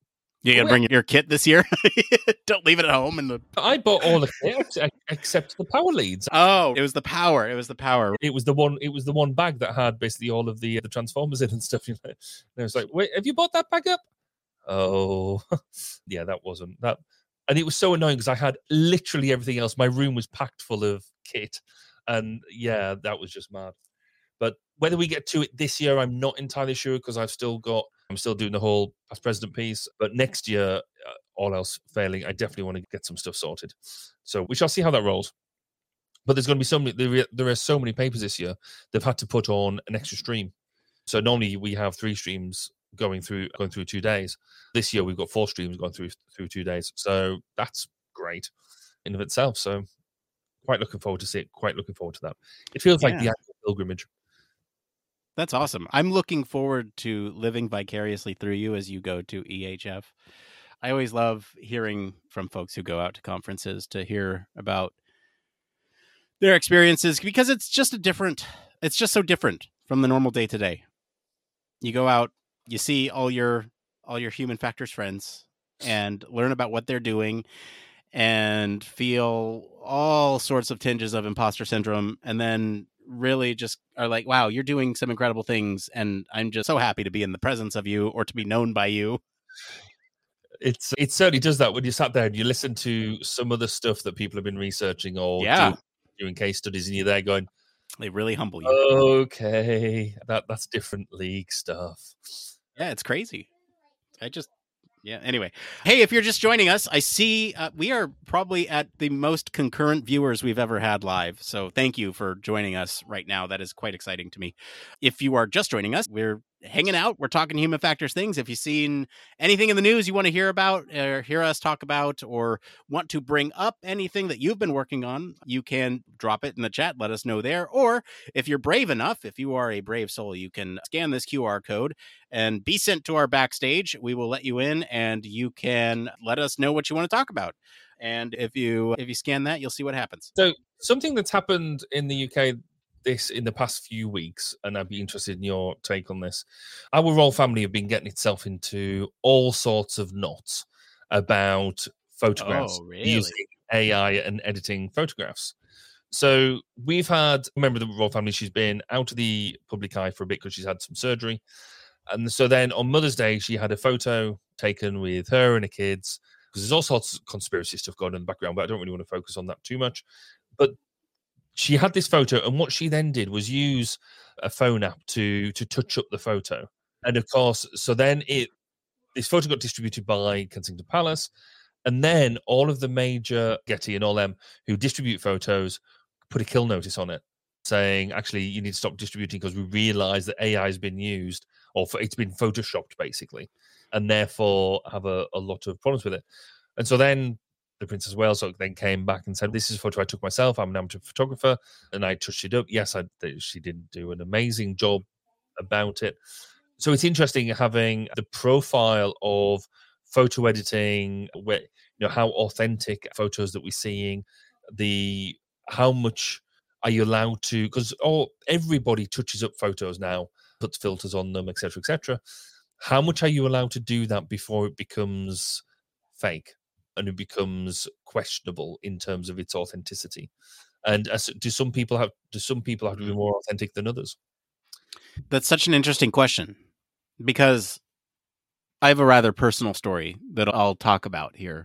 You gonna bring your kit this year? Don't leave it at home. In the I bought all the kit except the power leads. Oh, it was the power. It was the power. It was the one. It was the one bag that had basically all of the the transformers in and stuff. You know, and I was like, "Wait, have you bought that bag up?" Oh, yeah, that wasn't that. And it was so annoying because I had literally everything else. My room was packed full of kit, and yeah, that was just mad. But whether we get to it this year, I'm not entirely sure because I've still got, I'm still doing the whole past president piece. But next year, uh, all else failing, I definitely want to get some stuff sorted. So we shall see how that rolls. But there's going to be so many, there, there are so many papers this year, they've had to put on an extra stream. So normally we have three streams going through going through two days. This year we've got four streams going through through two days. So that's great in of itself. So quite looking forward to see it. Quite looking forward to that. It feels yeah. like the actual pilgrimage. That's awesome. I'm looking forward to living vicariously through you as you go to E H F. I always love hearing from folks who go out to conferences to hear about their experiences because it's just a different, it's just so different from the normal day to day. You go out, you see all your all your human factors friends and learn about what they're doing and feel all sorts of tinges of imposter syndrome, and then really just are like, wow, you're doing some incredible things, and I'm just so happy to be in the presence of you or to be known by you. It's it certainly does that when you sat there and you listen to some of the stuff that people have been researching or yeah. do, doing case studies, and you're there going, they really humble you. Okay, that that's different league stuff. Yeah, it's crazy. I just, yeah. Anyway, hey, if you're just joining us, I see uh, we are probably at the most concurrent viewers we've ever had live. So thank you for joining us right now. That is quite exciting to me. If you are just joining us, we're hanging out. We're talking human factors things. If you've seen anything in the news you want to hear about or hear us talk about or want to bring up anything that you've been working on, you can drop it in the chat. Let us know there. Or if you're brave enough, if you are a brave soul, you can scan this Q R code and be sent to our backstage. We will let you in and you can let us know what you want to talk about. And if you if you scan that, you'll see what happens. So something that's happened in the U K this in the past few weeks, and I'd be interested in your take on this. Our royal family have been getting itself into all sorts of knots about photographs oh, really? using A I and editing photographs. So we've had a member of the royal family, she's been out of the public eye for a bit because she's had some surgery. And so then on Mother's Day, she had a photo taken with her and her kids, because there's all sorts of conspiracy stuff going on in the background, but I don't really want to focus on that too much. But she had this photo, and what she then did was use a phone app to to touch up the photo. And of course, so then it this photo got distributed by Kensington Palace, and then all of the major Getty and all them who distribute photos put a kill notice on it, saying, actually, you need to stop distributing because we realize that A I has been used, or for, it's been photoshopped, basically, and therefore have a, a lot of problems with it. And so then the Princess of Wales then came back and said, this is a photo I took myself. I'm an amateur photographer, and I touched it up. Yes, I, she didn't do an amazing job about it. So it's interesting having the profile of photo editing, where, you know, how authentic photos that we're seeing, the how much are you allowed to, because all everybody touches up photos now, puts filters on them, et cetera, et cetera. How much are you allowed to do that before it becomes fake and it becomes questionable in terms of its authenticity? And as, do some people have do some people have to be more authentic than others? That's such an interesting question, because I have a rather personal story that I'll talk about here.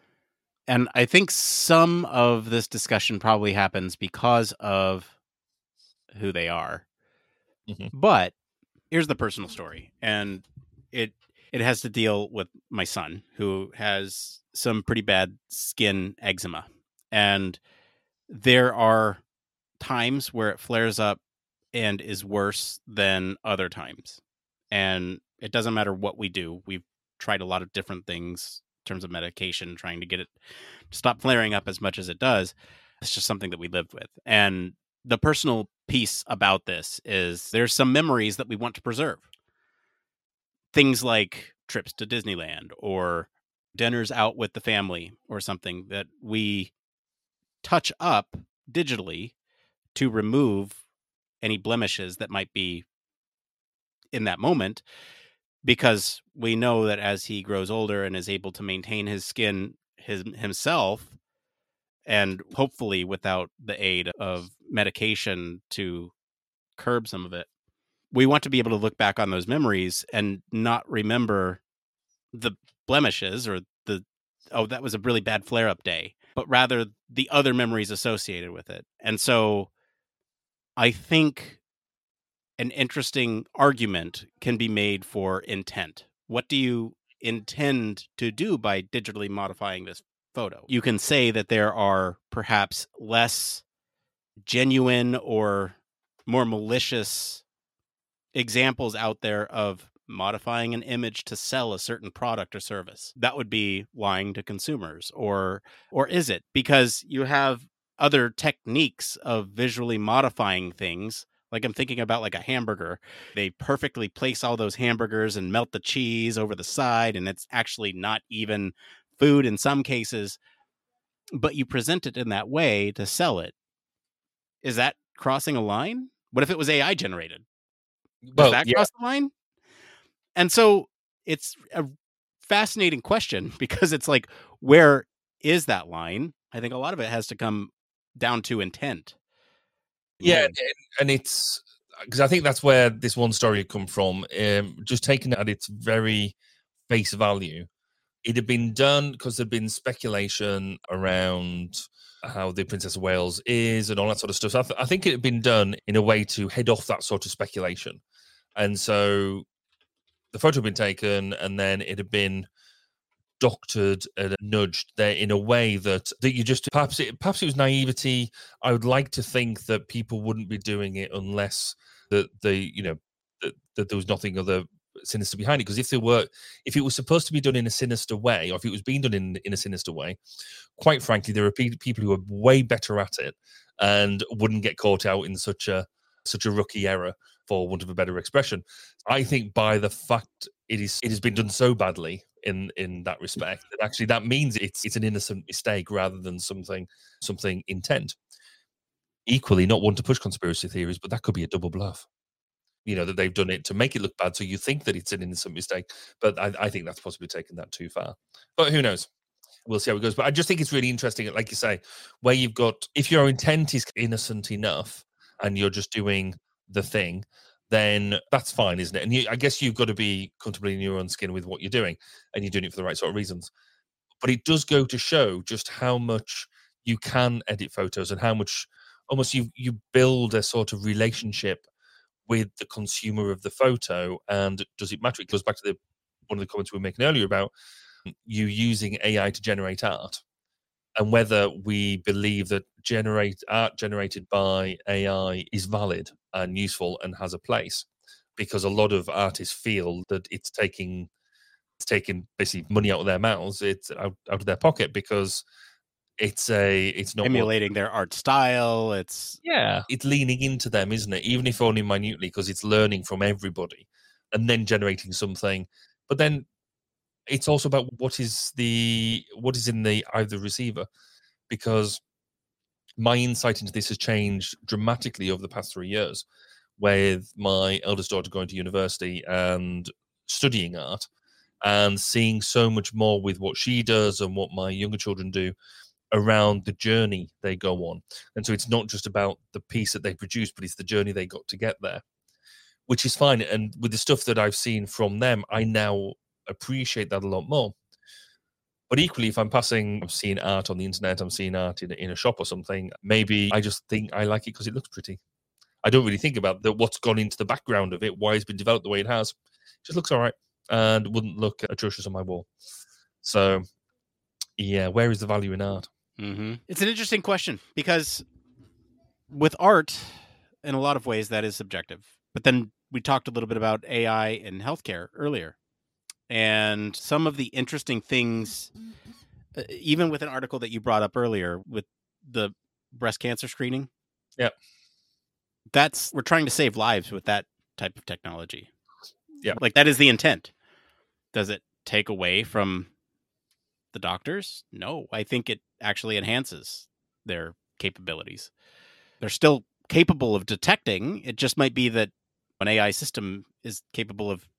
And I think some of this discussion probably happens because of who they are. Mm-hmm. But here's the personal story. And it it has to deal with my son, who has some pretty bad skin eczema. And there are times where it flares up and is worse than other times. And it doesn't matter what we do. We've tried a lot of different things in terms of medication, trying to get it to stop flaring up as much as it does. It's just something that we live with. And the personal piece about this is there's some memories that we want to preserve. Things like trips to Disneyland or dinners out with the family or something that we touch up digitally to remove any blemishes that might be in that moment, because we know that as he grows older and is able to maintain his skin his himself, and hopefully without the aid of medication to curb some of it, we want to be able to look back on those memories and not remember the blemishes or the, oh, that was a really bad flare-up day, but rather the other memories associated with it. And so I think an interesting argument can be made for intent. What do you intend to do by digitally modifying this photo? You can say that there are perhaps less genuine or more malicious examples out there of modifying an image to sell a certain product or service. That would be lying to consumers, or or is it? Because you have other techniques of visually modifying things. Like I'm thinking about like a hamburger. They perfectly place all those hamburgers and melt the cheese over the side, and it's actually not even food in some cases, but you present it in that way to sell it. Is that crossing a line? What if it was A I generated? Does Well, that yeah. cross the line? And so it's a fascinating question, because it's like, where is that line? I think a lot of it has to come down to intent. Yeah, and, and it's because I think that's where this one story had come from. Um, just taken it at its very face value, it had been done because there'd been speculation around how the Princess of Wales is and all that sort of stuff. So I, th- I think it had been done in a way to head off that sort of speculation. And so the photo had been taken, and then it had been doctored and nudged there in a way that that you just perhaps it perhaps it was naivety. I would like to think that people wouldn't be doing it unless that they you know that, that there was nothing other sinister behind it. Because if there were, if it was supposed to be done in a sinister way, or if it was being done in in a sinister way, quite frankly, there are pe- people who are way better at it and wouldn't get caught out in such a such a rookie error, for want of a better expression. I think by the fact it is it has been done so badly in in that respect, that actually that means it's it's an innocent mistake rather than something something intent. Equally, not one to push conspiracy theories, but that could be a double bluff. You know, that they've done it to make it look bad, so you think that it's an innocent mistake. But I, I think that's possibly taken that too far. But who knows? We'll see how it goes. But I just think it's really interesting, like you say, where you've got, if your intent is innocent enough and you're just doing the thing, then that's fine, isn't it? And you, I guess you've got to be comfortable in your own skin with what you're doing, and you're doing it for the right sort of reasons. But it does go to show just how much you can edit photos and how much almost you you build a sort of relationship with the consumer of the photo. And does it matter? It goes back to the one of the comments we were making earlier about you using A I to generate art, and whether we believe that generate art generated by A I is valid and useful and has a place, because a lot of artists feel that it's taking it's taking basically money out of their mouths, it's out, out of their pocket, because it's a it's not emulating what, their art style. It's yeah, it's leaning into them, isn't it? Even if only minutely, because it's learning from everybody and then generating something. But then it's also about what is the what is in the eye of the receiver, because my insight into this has changed dramatically over the past three years, with my eldest daughter going to university and studying art, and seeing so much more with what she does and what my younger children do around the journey they go on. And so it's not just about the piece that they produce, but it's the journey they got to get there, which is fine. And with the stuff that I've seen from them, I now appreciate that a lot more. But equally, if I'm passing, I'm seeing art on the internet, I'm seeing art in a, in a shop or something, maybe I just think I like it because it looks pretty. I don't really think about the, what's gone into the background of it, why it's been developed the way it has. It just looks all right and wouldn't look atrocious on my wall. So, yeah, where is the value in art? Mm-hmm. It's an interesting question, because with art, in a lot of ways, that is subjective. But then we talked a little bit about A I and healthcare earlier. And some of the interesting things, uh, even with an article that you brought up earlier with the breast cancer screening. Yeah. That's, we're trying to save lives with that type of technology. Yeah. Like, that is the intent. Does it take away from the doctors? No, I think it actually enhances their capabilities. They're still capable of detecting. It just might be that an A I system is capable of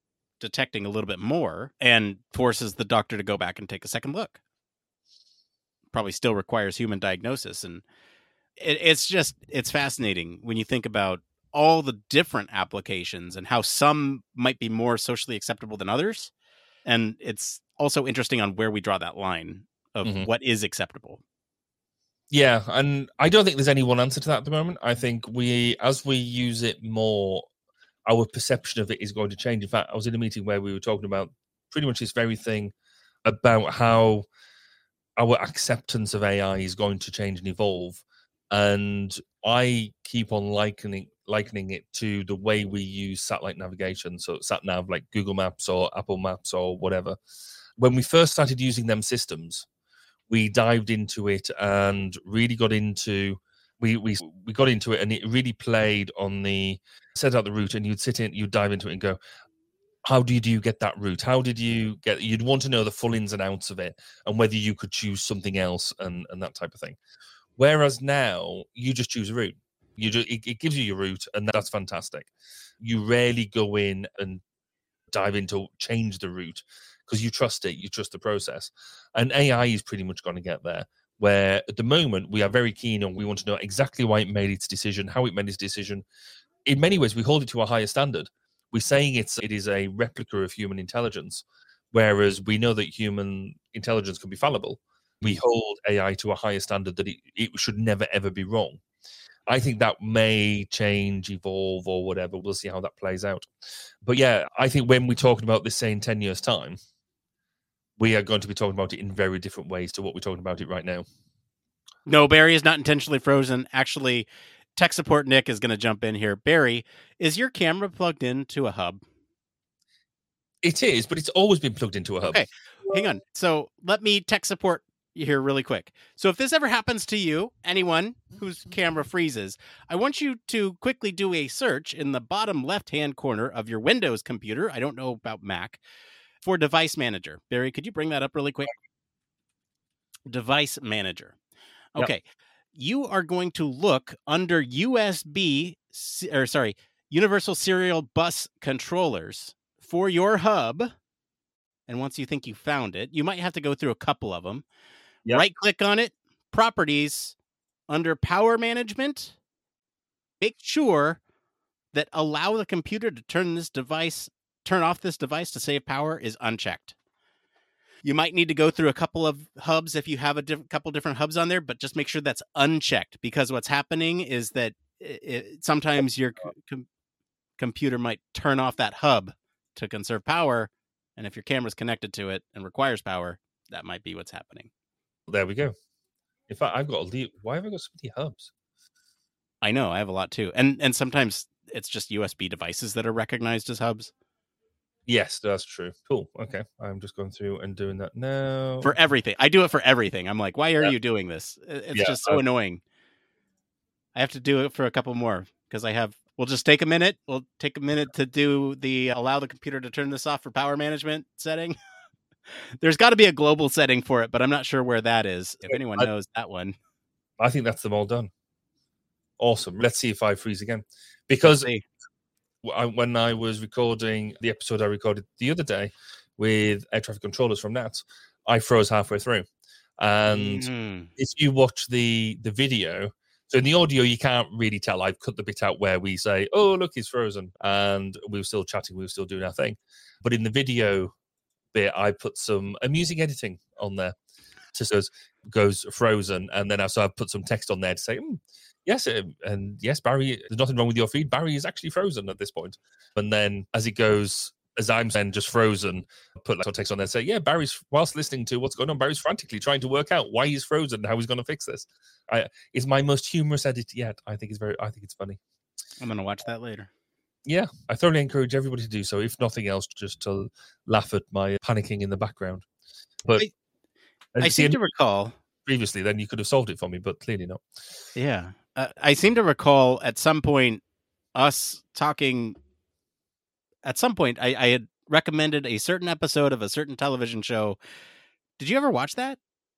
detecting a little bit more and forces the doctor to go back and take a second look. Probably still requires human diagnosis. And it, it's just, it's fascinating when you think about all the different applications and how some might be more socially acceptable than others. And it's also interesting on where we draw that line of mm-hmm. what is acceptable. Yeah, and I don't think there's any one answer to that at the moment. I think we, as we use it more, our perception of it is going to change. In fact, I was in a meeting where we were talking about pretty much this very thing about how our acceptance of A I is going to change and evolve. And I keep on likening likening it to the way we use satellite navigation. So sat nav, like Google Maps or Apple Maps or whatever. When we first started using them systems, we dived into it and really got into we we we got into it, and it really played on the set out the route, and you'd sit in, you'd dive into it and go, how did you get that route? How did you get? You'd want to know the full ins and outs of it, and whether you could choose something else, and and that type of thing. Whereas now, you just choose a route. You just it, it gives you your route, and that's fantastic. You rarely go in and dive into change the route because you trust it, you trust the process. And A I is pretty much going to get there. Where at the moment we are very keen on, we want to know exactly why it made its decision, how it made its decision. In many ways, we hold it to a higher standard. We're saying it's it is a replica of human intelligence, whereas we know that human intelligence can be fallible. We hold A I to a higher standard that it, it should never, ever be wrong. I think that may change, evolve, or whatever. We'll see how that plays out. But yeah, I think when we're talking about this, say, in ten years' time, we are going to be talking about it in very different ways to what we're talking about it right now. No, Barry is not intentionally frozen. Actually, tech support Nick is going to jump in here. Barry, is your camera plugged into a hub? It is, but it's always been plugged into a hub. Okay, hang on. So let me tech support you here really quick. So if this ever happens to you, anyone whose camera freezes, I want you to quickly do a search in the bottom left-hand corner of your Windows computer. I don't know about Mac. For Device Manager. Barry, could you bring that up really quick? Device Manager. Okay. Yep. You are going to look under U S B, or sorry, Universal Serial Bus Controllers for your hub. And once you think you found it, you might have to go through a couple of them. Yep. Right click on it, Properties, under Power Management. Make sure that allow the computer to turn this device turn off this device to save power is unchecked. You might need to go through a couple of hubs if you have a diff- couple different hubs on there, but just make sure that's unchecked, because what's happening is that it, it, sometimes your com- computer might turn off that hub to conserve power. And if your camera's connected to it and requires power, that might be what's happening. There we go. In fact, I've got a lead. Why have I got so many hubs? I know, I have a lot too. And and sometimes it's just U S B devices that are recognized as hubs. Yes, that's true. Cool. Okay. I'm just going through and doing that now. For everything. I do it for everything. I'm like, why are yeah. you doing this? It's yeah, just so I... annoying. I have to do it for a couple more because I have, we'll just take a minute. We'll take a minute to do the allow the computer to turn this off for power management setting. There's got to be a global setting for it, but I'm not sure where that is. If anyone I, knows that one. I think that's them all done. Awesome. Let's see if I freeze again. Because I, when I was recording the episode I recorded the other day with air traffic controllers from N A T, I froze halfway through. And mm. if you watch the the video, so in the audio, you can't really tell. I've cut the bit out where we say, oh, look, he's frozen. And we were still chatting. We were still doing our thing. But in the video bit, I put some amusing editing on there. So it goes frozen. And then I, so I put some text on there to say, mm, yes, and yes, Barry, there's nothing wrong with your feed. Barry is actually frozen at this point. And then as it goes, as I'm saying, just frozen, put like text on there, say, yeah, Barry's, whilst listening to what's going on, Barry's frantically trying to work out why he's frozen and how he's going to fix this. I, it's my most humorous edit yet. I think it's very, I think it's funny. I'm going to watch that later. Yeah, I thoroughly encourage everybody to do so. If nothing else, just to laugh at my panicking in the background. But I, I seem to recall previously, then you could have solved it for me, but clearly not. Yeah. Uh, I seem to recall at some point us talking. At some point, I, I had recommended a certain episode of a certain television show. Did you ever watch that?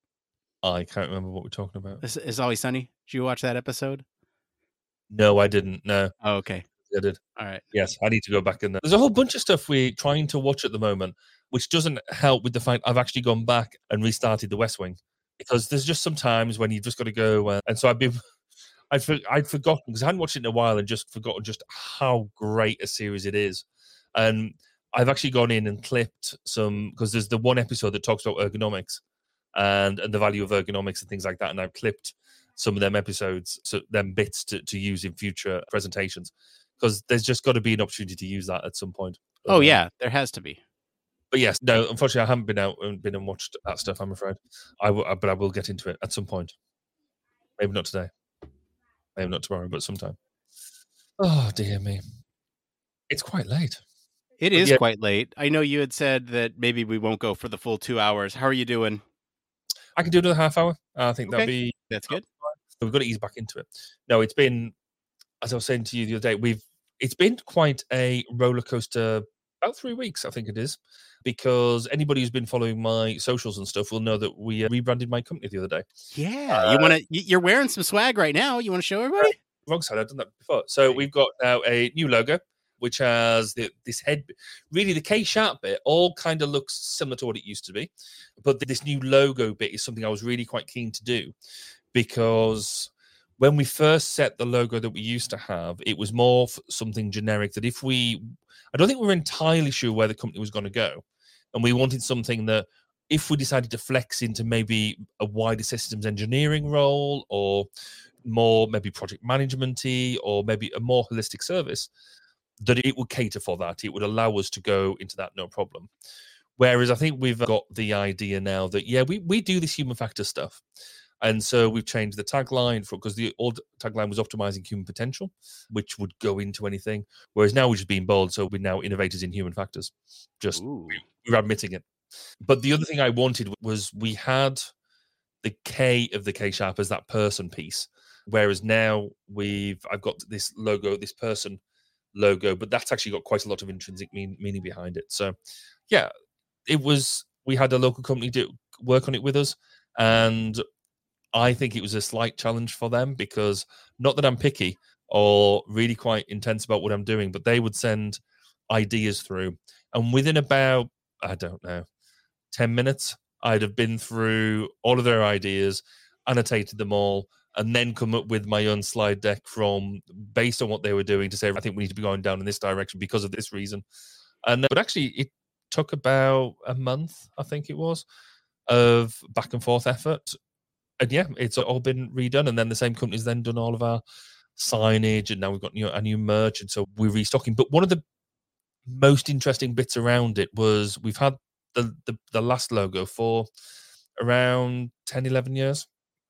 I can't remember what we're talking about. Is, is Always Sunny? Did you watch that episode? No, I didn't. No. Oh, okay. I did. All right. Yes, I need to go back in there. There's a whole bunch of stuff we're trying to watch at the moment, which doesn't help with the fact I've actually gone back and restarted The West Wing, because there's just some times when you've just got to go. Uh, and so I've been, I'd, for, I'd forgotten, because I hadn't watched it in a while, and just forgotten just how great a series it is. And I've actually gone in and clipped some, because there's the one episode that talks about ergonomics and, and the value of ergonomics and things like that. And I've clipped some of them episodes, so them bits to, to use in future presentations, because there's just got to be an opportunity to use that at some point. Oh, yeah, there has to be. But yes, no, unfortunately, I haven't been out and been and watched that stuff, I'm afraid. I will, but I will get into it at some point. Maybe not today. Maybe not tomorrow, but sometime. Oh, dear me. It's quite late. It But is yeah. quite late. I know you had said that maybe we won't go for the full two hours. How are you doing? I can do another half hour. I think that'd Okay. be... That's good. We've got to ease back into it. No, it's been, as I was saying to you the other day, we've it's been quite a roller coaster, about three weeks, I think it is, because anybody who's been following my socials and stuff will know that we uh, rebranded my company the other day. Yeah. You want to? You're wearing some swag right now. You want to show everybody? Wrong side, I've done that before. So Right. we've got now a new logo, which has the, this head, really the K-sharp bit, all kind of looks similar to what it used to be. But this new logo bit is something I was really quite keen to do, because when we first set the logo that we used to have, it was more something generic that if we, I don't think we were entirely sure where the company was going to go. And we wanted something that if we decided to flex into maybe a wider systems engineering role, or more maybe project management-y, or maybe a more holistic service, that it would cater for that. It would allow us to go into that no problem. Whereas I think we've got the idea now that, yeah, we, we do this human factor stuff. And so we've changed the tagline for, because the old tagline was optimizing human potential, which would go into anything. Whereas now we're just being bold. So we're now innovators in human factors. Just Ooh. we're admitting it. But the other thing I wanted was we had the K of the K-sharp as that person piece. Whereas now we've, I've got this logo, this person logo, but that's actually got quite a lot of intrinsic mean, meaning behind it. So yeah, it was, we had a local company do work on it with us. And I think it was a slight challenge for them, because not that I'm picky or really quite intense about what I'm doing, but they would send ideas through. And within about, I don't know, ten minutes, I'd have been through all of their ideas, annotated them all, and then come up with my own slide deck from based on what they were doing to say, I think we need to be going down in this direction because of this reason. And but actually, it took about a month, I think it was, of back and forth effort. And yeah, it's all been redone. And then the same company's then done all of our signage, and now we've got new, a new merch, and so we're restocking. But one of the most interesting bits around it was we've had the, the, the last logo for around ten, eleven years.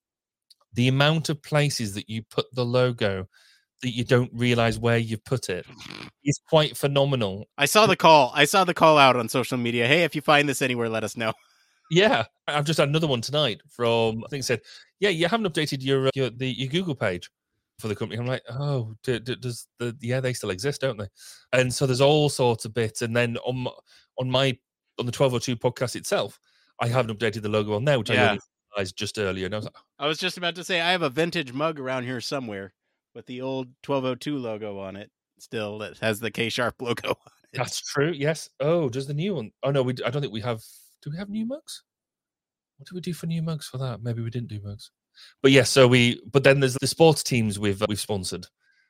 The amount of places that you put the logo that you don't realize where you've put it is quite phenomenal. I saw the call. I saw the call out on social media. Hey, if you find this anywhere, let us know. Yeah, I've just had another one tonight from, I think it said, yeah, you haven't updated your your, the, your Google page for the company. I'm like, oh, do, do, does the, yeah, they still exist, don't they? And so there's all sorts of bits. And then on, on my, on the twelve oh two podcast itself, I haven't updated the logo on there, which Yeah. I only realized just earlier. And I was like, I was just about to say, I have a vintage mug around here somewhere with the old twelve oh two logo on it still, that has the K-sharp logo on it. that's true, yes. Oh, does the new one? Oh, no, we, I don't think we have, do we have new mugs? What did we do for new mugs for that? Maybe we didn't do mugs. But yes, yeah, so we, but then there's the sports teams we've, uh, we've sponsored,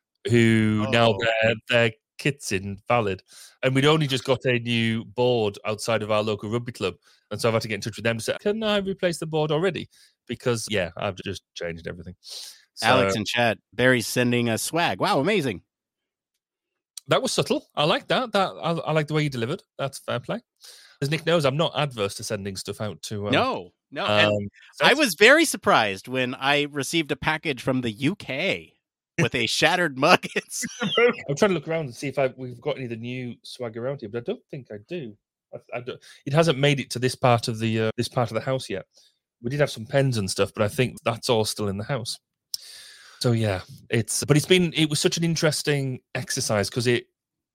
who Oh. now their, their kit's invalid. And we'd only just got a new board outside of our local rugby club. And so I've had to get in touch with them to say, can I replace the board already? Because, yeah, I've just changed everything. So, Alex in chat, Barry's sending us swag. Wow, amazing. that was subtle. I like that. That I, I like the way you delivered. That's fair play. As Nick knows, I'm not adverse to sending stuff out to. Um, no, no. And um, I was very surprised when I received a package from the U K with a shattered mug. It's... I'm trying to look around and see if I, we've got any of the new swag around here, but I don't think I do. I, I don't, it hasn't made it to this part of the uh, this part of the house yet. We did have some pens and stuff, but I think that's all still in the house. So yeah, it's but it's been it was such an interesting exercise because it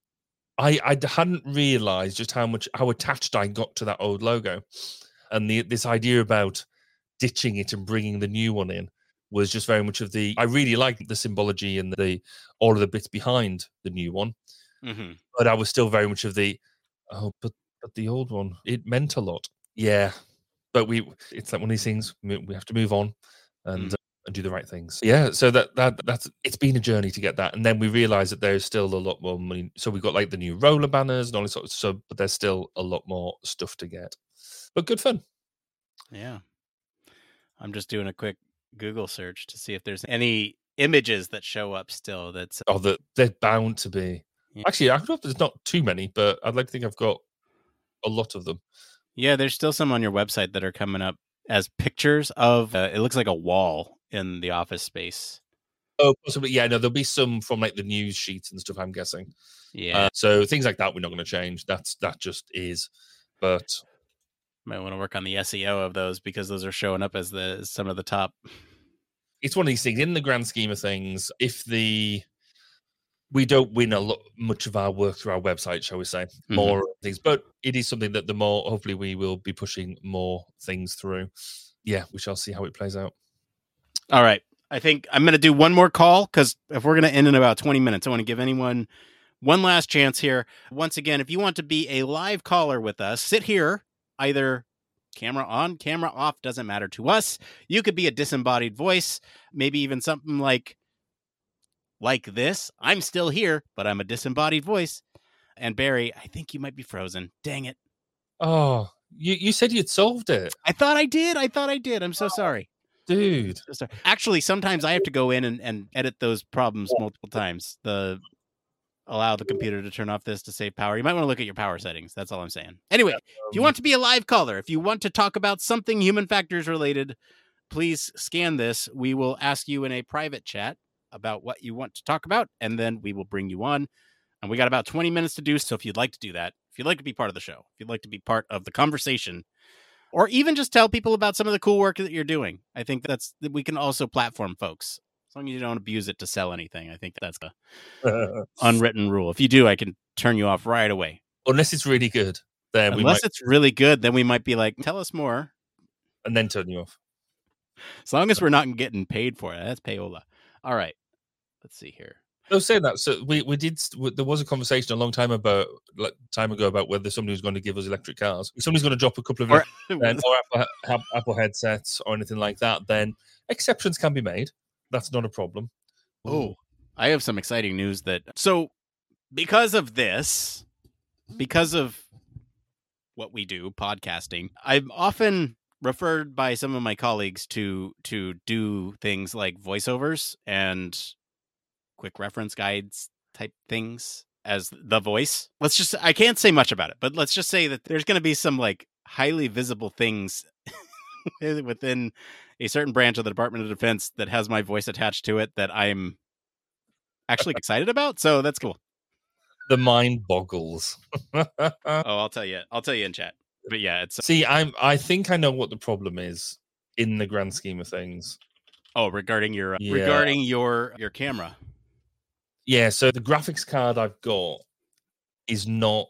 I I hadn't realized just how much how attached I got to that old logo, and the this idea about ditching it and bringing the new one in was just very much of the. I really liked the symbology and the all of the bits behind the new one, Mm-hmm. but I was still very much of the. Oh, but but the old one, it meant a lot. Yeah, but we. It's like one of these things. We have to move on, and. Mm-hmm. Uh, and do the right things. Yeah, so that that that's it's been a journey to get that, and then we realized that there's still a lot more money. So we got like the new roller banners and all this sort of stuff, but there's still a lot more stuff to get. But good fun. Yeah, I'm just doing a quick Google search to see if there's any images that show up still. That's oh, that they're bound to be. Yeah. Actually, I hope there's not too many, but I'd like to think I've got a lot of them. Yeah, there's still some on your website that are coming up as pictures of. Uh, it looks like a wall in the office space. Oh, possibly. Yeah, no, there'll be some from like the news sheets and stuff, I'm guessing. Yeah. Uh, so things like that we're not going to change. That's that just is. But might want to work on the S E O of those because those are showing up as the as some of the top. It's one of these things in the grand scheme of things. If the we don't win a lot much of our work through our website, shall we say, mm-hmm. more things, but it is something that the more hopefully we will be pushing more things through. Yeah, we shall see how it plays out. All right. I think I'm going to do one more call because if we're going to end in about twenty minutes, I want to give anyone one last chance here. Once again, if you want to be a live caller with us, sit here, either camera on, camera off, doesn't matter to us. You could be a disembodied voice, maybe even something like, like this. I'm still here, but I'm a disembodied voice. And Barry, I think you might be frozen. Dang it. Oh, you, you said you'd solved it. I thought I did. I thought I did. I'm so sorry. Dude. Actually, sometimes I have to go in and, and edit those problems multiple times. The allow the computer to turn off this to save power. You might want to look at your power settings. That's all I'm saying. Anyway, um, if you want to be a live caller, if you want to talk about something human factors related, please scan this. We will ask you in a private chat about what you want to talk about, and then we will bring you on. And we got about twenty minutes to do. So if you'd like to do that, if you'd like to be part of the show, if you'd like to be part of the conversation, or even just tell people about some of the cool work that you're doing. I think that's that we can also platform folks. As long as you don't abuse it to sell anything. I think that's the unwritten rule. If you do, I can turn you off right away. Unless it's really good. Then Unless we might... it's really good, then we might be like, tell us more. And then turn you off. As long as we're not getting paid for it. That's payola. All right. Let's see here. I was saying that. So we, we did, there was a conversation a long time about, like, time ago about whether somebody was going to give us electric cars. If somebody's going to drop a couple of or, then, or Apple, Apple headsets or anything like that, then exceptions can be made. That's not a problem. Oh, I have some exciting news that, so because of this, because of what we do, podcasting, I'm often referred by some of my colleagues to, to do things like voiceovers and quick reference guides type things as the voice. Let's just, I can't say much about it, but let's just say that there's going to be some like highly visible things within a certain branch of the Department of Defense that has my voice attached to it that I'm actually excited about. So that's cool. The mind boggles. Oh, I'll tell you. I'll tell you in chat. But yeah, it's see, I'm. I think I know what the problem is in the grand scheme of things. Oh, regarding your uh, yeah. regarding your your camera. Yeah. So the graphics card I've got is not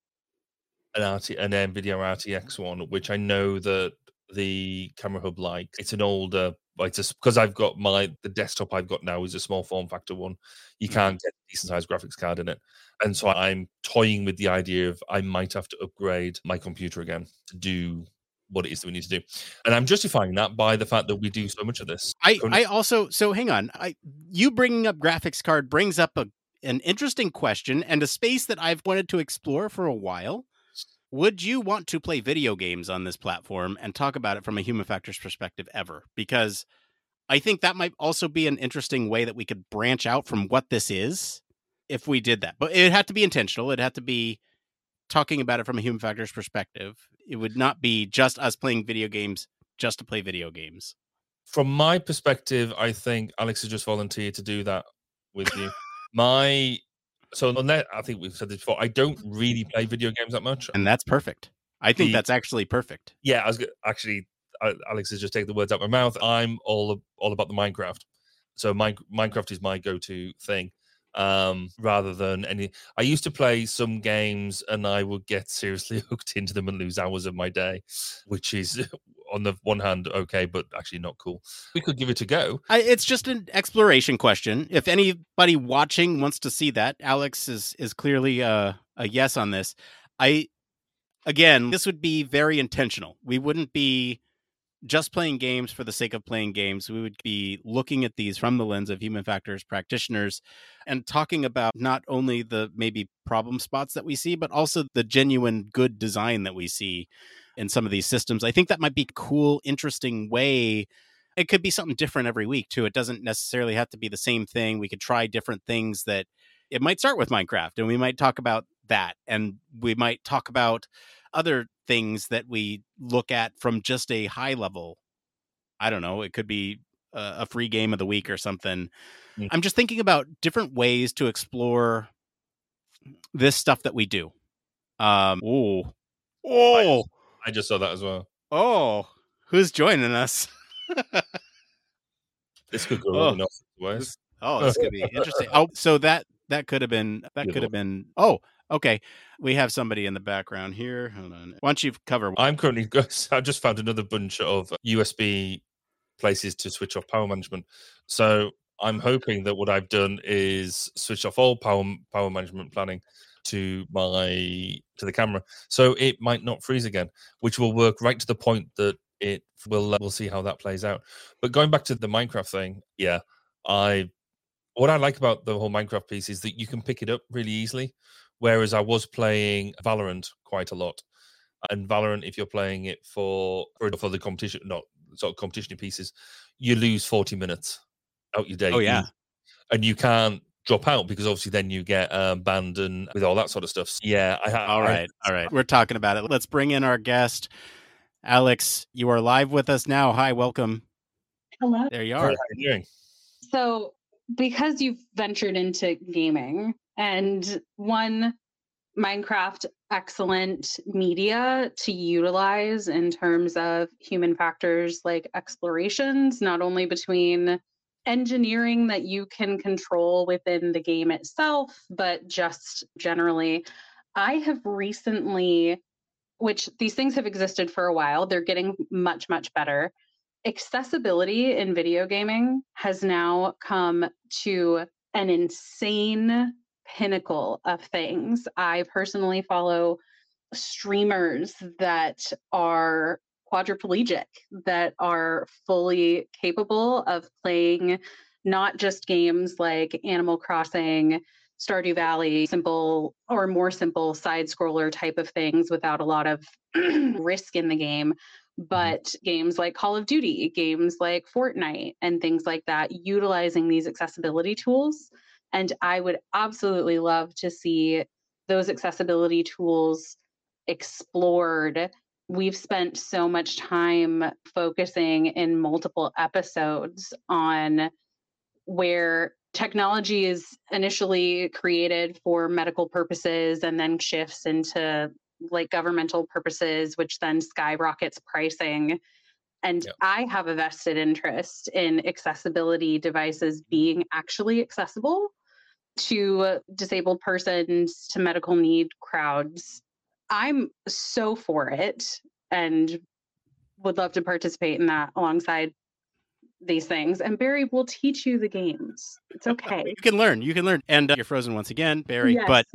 an R T an NVIDIA R T X one, which I know that the Camera Hub like. It's an older, like just because I've got my the desktop I've got now is a small form factor one. You can't mm-hmm. get a decent sized graphics card in it, and so I'm toying with the idea of I might have to upgrade my computer again to do what it is that we need to do, and I'm justifying that by the fact that we do so much of this. I I also so hang on, I you bringing up graphics card brings up a an interesting question and a space that I've wanted to explore for a while. Would you want to play video games on this platform and talk about it from a human factors perspective ever? Because I think that might also be an interesting way that we could branch out from what this is if we did that. But it had to be intentional. It had to be talking about it from a human factors perspective. It would not be just us playing video games just to play video games. From my perspective, I think Alex has just volunteered to do that with you. my... So on that, I think we've said this before. I don't really play video games that much, and that's perfect. I think the, that's actually perfect. Yeah, I was actually Alex has just taken the words out of my mouth. I'm all all about the Minecraft. So my, Minecraft is my go-to thing, um, rather than any. I used to play some games, and I would get seriously hooked into them and lose hours of my day, which is on the one hand, okay, but actually not cool. We could give it a go. I, it's just an exploration question. If anybody watching wants to see that, Alex is is clearly a, a yes on this. I again, this would be very intentional. We wouldn't be just playing games for the sake of playing games. We would be looking at these from the lens of human factors practitioners and talking about not only the maybe problem spots that we see, but also the genuine good design that we see in some of these systems. I think that might be a cool, interesting way. It could be something different every week too. It doesn't necessarily have to be the same thing. We could try different things. That it might start with Minecraft, and we might talk about that, and we might talk about other things that we look at from just a high level. I don't know. It could be a, a free game of the week or something. Mm. I'm just thinking about different ways to explore this stuff that we do. Um, oh, oh, I just saw that as well. Oh, who's joining us? This could go oh. enough ways. Oh, this could be interesting. Oh, so that that could have been that could have been. Oh, okay. We have somebody in the background here. Hold on. Why don't you cover? I'm currently. I just found another bunch of U S B places to switch off power management. So I'm hoping that what I've done is switch off all power power management planning to my to the camera, so it might not freeze again, which will work right to the point that it will. Uh, we'll see how that plays out. But going back to the Minecraft thing, yeah, I what I like about the whole Minecraft piece is that you can pick it up really easily. Whereas I was playing Valorant quite a lot, and Valorant, if you're playing it for for the competition, not sort of competition pieces, you lose forty minutes out your day. Oh yeah, and you can't drop out because obviously then you get um, banned and with all that sort of stuff. So yeah, I have. All right, I, all right. We're talking about it. Let's bring in our guest, Alex. You are live with us now. Hi, welcome. Hello. There you are. How are you doing? So, because you've ventured into gaming and one Minecraft excellent media to utilize in terms of human factors like explorations, not only between engineering that you can control within the game itself, but just generally. I have recently, which these things have existed for a while, they're getting much, much better. Accessibility in video gaming has now come to an insane pinnacle of things. I personally follow streamers that are quadriplegic, that are fully capable of playing not just games like Animal Crossing, Stardew Valley, simple or more simple side scroller type of things without a lot of risk in the game, but mm-hmm. games like Call of Duty, games like Fortnite, and things like that, utilizing these accessibility tools. And I would absolutely love to see those accessibility tools explored. We've spent so much time focusing in multiple episodes on where technology is initially created for medical purposes and then shifts into like governmental purposes, which then skyrockets pricing. And yep. I have a vested interest in accessibility devices being actually accessible to disabled persons, to medical need crowds. I'm so for it and would love to participate in that alongside these things. And Barry will teach you the games. It's okay. You can learn. You can learn. And uh, you're frozen once again, Barry. Yes. But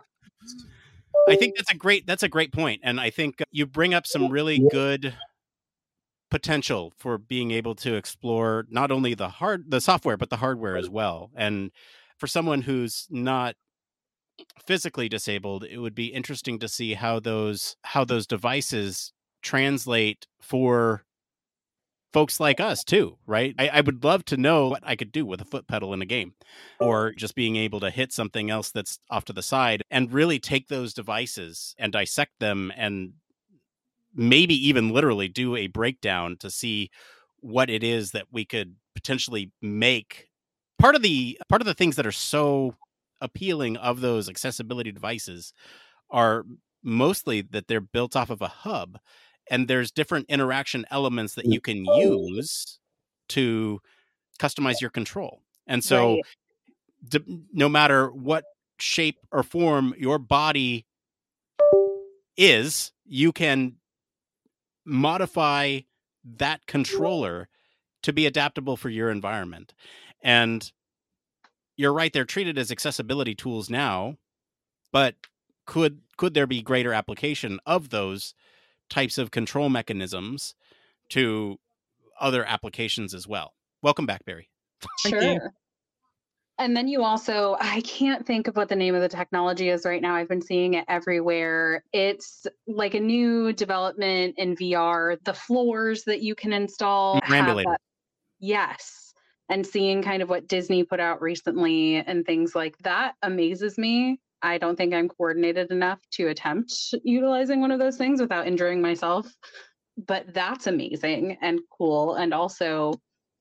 I think that's a great that's a great point. And I think you bring up some really good potential for being able to explore not only the hard the software, but the hardware as well. And for someone who's not physically disabled, it would be interesting to see how those how those devices translate for folks like us too, right? I, I would love to know what I could do with a foot pedal in a game, or just being able to hit something else that's off to the side and really take those devices and dissect them and maybe even literally do a breakdown to see what it is that we could potentially make. Part of the part of the things that are so appealing of those accessibility devices are mostly that they're built off of a hub, and there's different interaction elements that you can use to customize your control. And so right. d- no matter what shape or form your body is, you can modify that controller to be adaptable for your environment. And you're right, they're treated as accessibility tools now, but could could there be greater application of those types of control mechanisms to other applications as well? Welcome back, Barry. Sure. And then you also, I can't think of what the name of the technology is right now. I've been seeing it everywhere. It's like a new development in V R. The floors that you can install have that. Yes. And seeing kind of what Disney put out recently and things like that amazes me. I don't think I'm coordinated enough to attempt utilizing one of those things without injuring myself. But that's amazing and cool. And also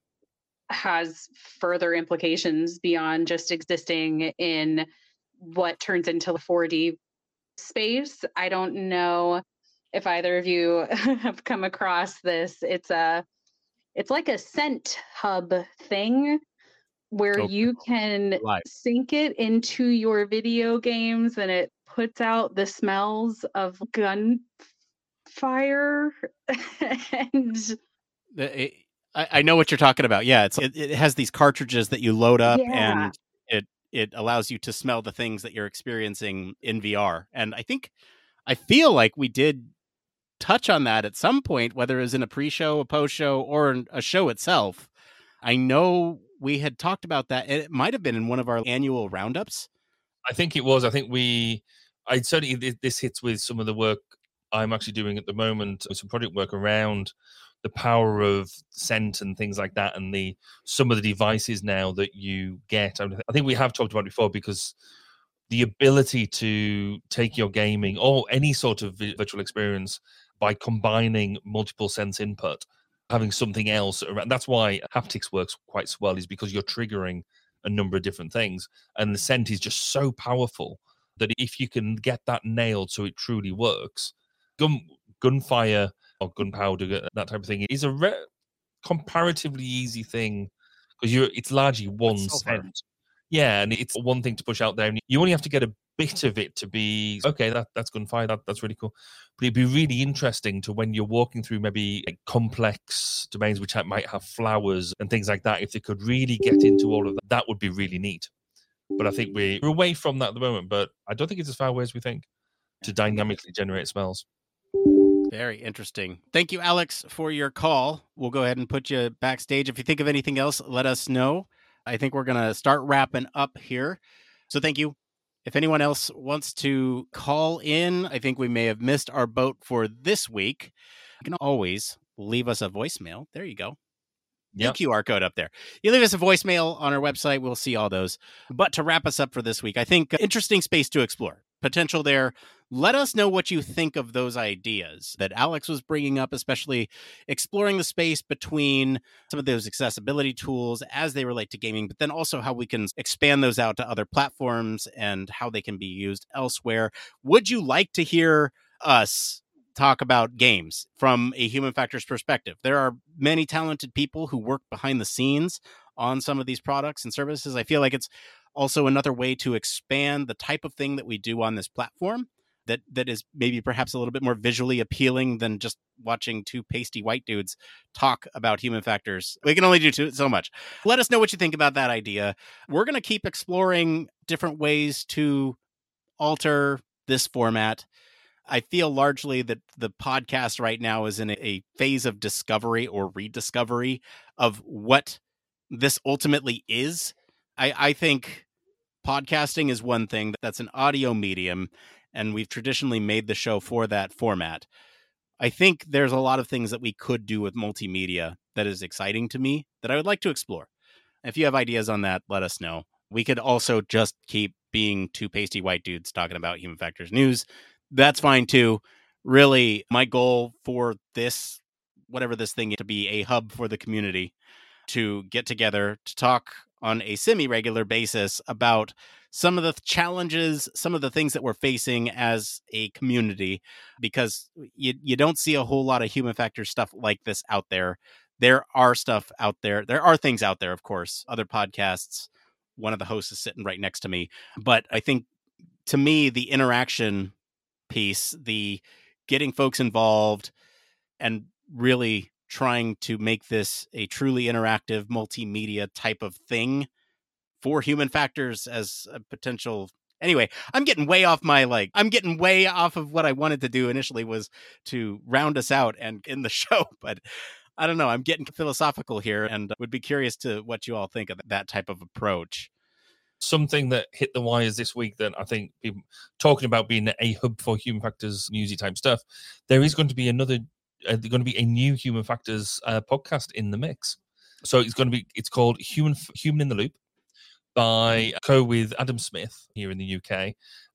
has further implications beyond just existing in what turns into the four D space. I don't know if either of you have come across this. It's a it's like a scent hub thing where okay. you can Live. sync it into your video games and it puts out the smells of gunfire and it, I, I know what you're talking about. Yeah, it's it, it has these cartridges that you load up yeah. and it it allows you to smell the things that you're experiencing in V R. And I think I feel like we did touch on that at some point, whether it was in a pre-show, a post-show, or a show itself. I know we had talked about that. It might have been in one of our annual roundups. I think it was. I think we, I certainly, this hits with some of the work I'm actually doing at the moment, some project work around the power of scent and things like that, and the some of the devices now that you get. I think we have talked about it before, because the ability to take your gaming or any sort of virtual experience by combining multiple sense input, having something else around. That's why haptics works quite well, is because you're triggering a number of different things, and the scent is just so powerful that if you can get that nailed so it truly works, gun gunfire or gunpowder, that type of thing, is a re- comparatively easy thing, because you're it's largely one scent. Yeah, and it's one thing to push out there, and you only have to get a bit of it to be okay. That that's gunfire. That that's really cool. But it'd be really interesting to, when you're walking through maybe like complex domains which might have flowers and things like that, if they could really get into all of that, that would be really neat. But I think we're away from that at the moment. But I don't think it's as far away as we think to dynamically generate smells. Very interesting. Thank you, Alex, for your call. We'll go ahead and put you backstage. If you think of anything else, let us know. I think we're going to start wrapping up here. So thank you. If anyone else wants to call in, I think we may have missed our boat for this week. You can always leave us a voicemail. There you go. Yep. The Q R code up there. You leave us a voicemail on our website. We'll see all those. But to wrap us up for this week, I think interesting space to explore. Potential there. Let us know what you think of those ideas that Alex was bringing up, especially exploring the space between some of those accessibility tools as they relate to gaming, but then also how we can expand those out to other platforms and how they can be used elsewhere. Would you like to hear us talk about games from a human factors perspective? There are many talented people who work behind the scenes on some of these products and services. I feel like it's also another way to expand the type of thing that we do on this platform that that is maybe perhaps a little bit more visually appealing than just watching two pasty white dudes talk about human factors. We can only do two, so much. Let us know what you think about that idea. We're going to keep exploring different ways to alter this format. I feel largely that the podcast right now is in a phase of discovery or rediscovery of what this ultimately is. I, I think podcasting is one thing that's an audio medium, and we've traditionally made the show for that format. I think there's a lot of things that we could do with multimedia that is exciting to me that I would like to explore. If you have ideas on that, let us know. We could also just keep being two pasty white dudes talking about human factors news. That's fine too. Really, my goal for this, whatever this thing is, to be a hub for the community to get together to talk on a semi-regular basis about some of the challenges, some of the things that we're facing as a community, because you you don't see a whole lot of human factors stuff like this out there. There are stuff out there. There are things out there, of course, other podcasts. One of the hosts is sitting right next to me. But I think, to me, the interaction piece, the getting folks involved and really trying to make this a truly interactive multimedia type of thing for Human Factors as a potential. Anyway, I'm getting way off my, like, I'm getting way off of what I wanted to do initially, was to round us out and in the show. But I don't know, I'm getting philosophical here, and would be curious to what you all think of that type of approach. Something that hit the wires this week that I think people talking about being a hub for Human Factors music type stuff, there is going to be another, uh, there's going to be a new Human Factors uh, podcast in the mix. So it's going to be, it's called Human Human in the Loop, by co with Adam Smith here in the U K,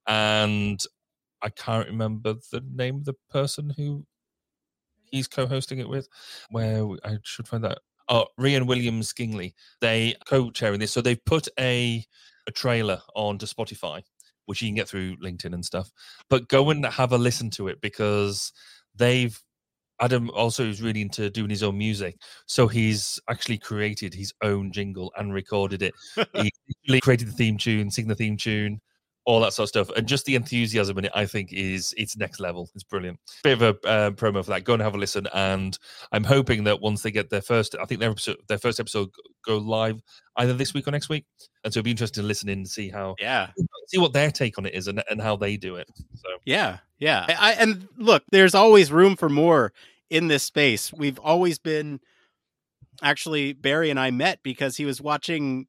and I can't remember the name of the person who he's co-hosting it with. Where I should find that. Oh, Rhian Williams Gingley. They co-chairing this, so they've put a a trailer onto Spotify, which you can get through LinkedIn and stuff. But go and have a listen to it, because they've Adam also is really into doing his own music, so he's actually created his own jingle and recorded it. He literally created the theme tune, sing the theme tune, all that sort of stuff, and just the enthusiasm in it, I think, is it's next level. It's brilliant. Bit of a uh, promo for that. Go and have a listen, and I'm hoping that once they get their first, I think their episode, their first episode go live either this week or next week, and so it'll be interesting to listen in and see how, yeah, see what their take on it is and, and how they do it. So yeah, yeah. I, and look, there's always room for more in this space. We've always been, actually, Barry and I met because he was watching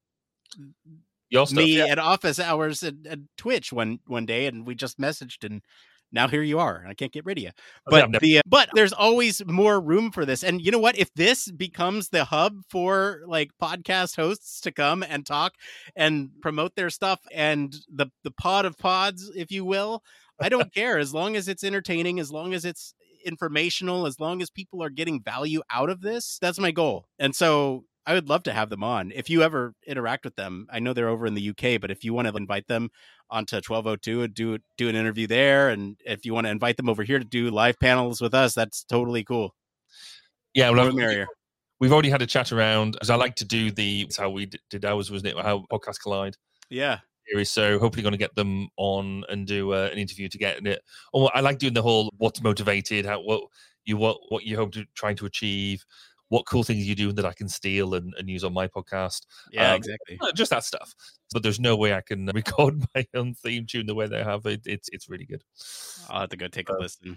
Your stuff, me yeah. at office hours at, at Twitch one one day, and we just messaged, and now here you are. I can't get rid of you. But never- the, but there's always more room for this. And you know what? If this becomes the hub for like podcast hosts to come and talk and promote their stuff, and the the pod of pods, if you will, I don't care, as long as it's entertaining, as long as it's informational, as long as people are getting value out of this. That's my goal. And so I would love to have them on. If you ever interact with them, I know they're over in the U K, but if you want to invite them onto twelve oh two and do do an interview there, and if you want to invite them over here to do live panels with us, that's totally cool. Yeah, well, More merrier. We've already had a chat around, because I like to do the, it's how we did ours, wasn't it? How Podcast Collide. Yeah. Series. So hopefully going to get them on and do uh, an interview to get it. Oh, I like doing the whole what's motivated, how what you what what you hope to trying to achieve, what cool things you do that I can steal and, and use on my podcast. Yeah, um, exactly. Just that stuff. But there's no way I can record my own theme tune the way they have it. It's it's really good. I'll have to go take a listen.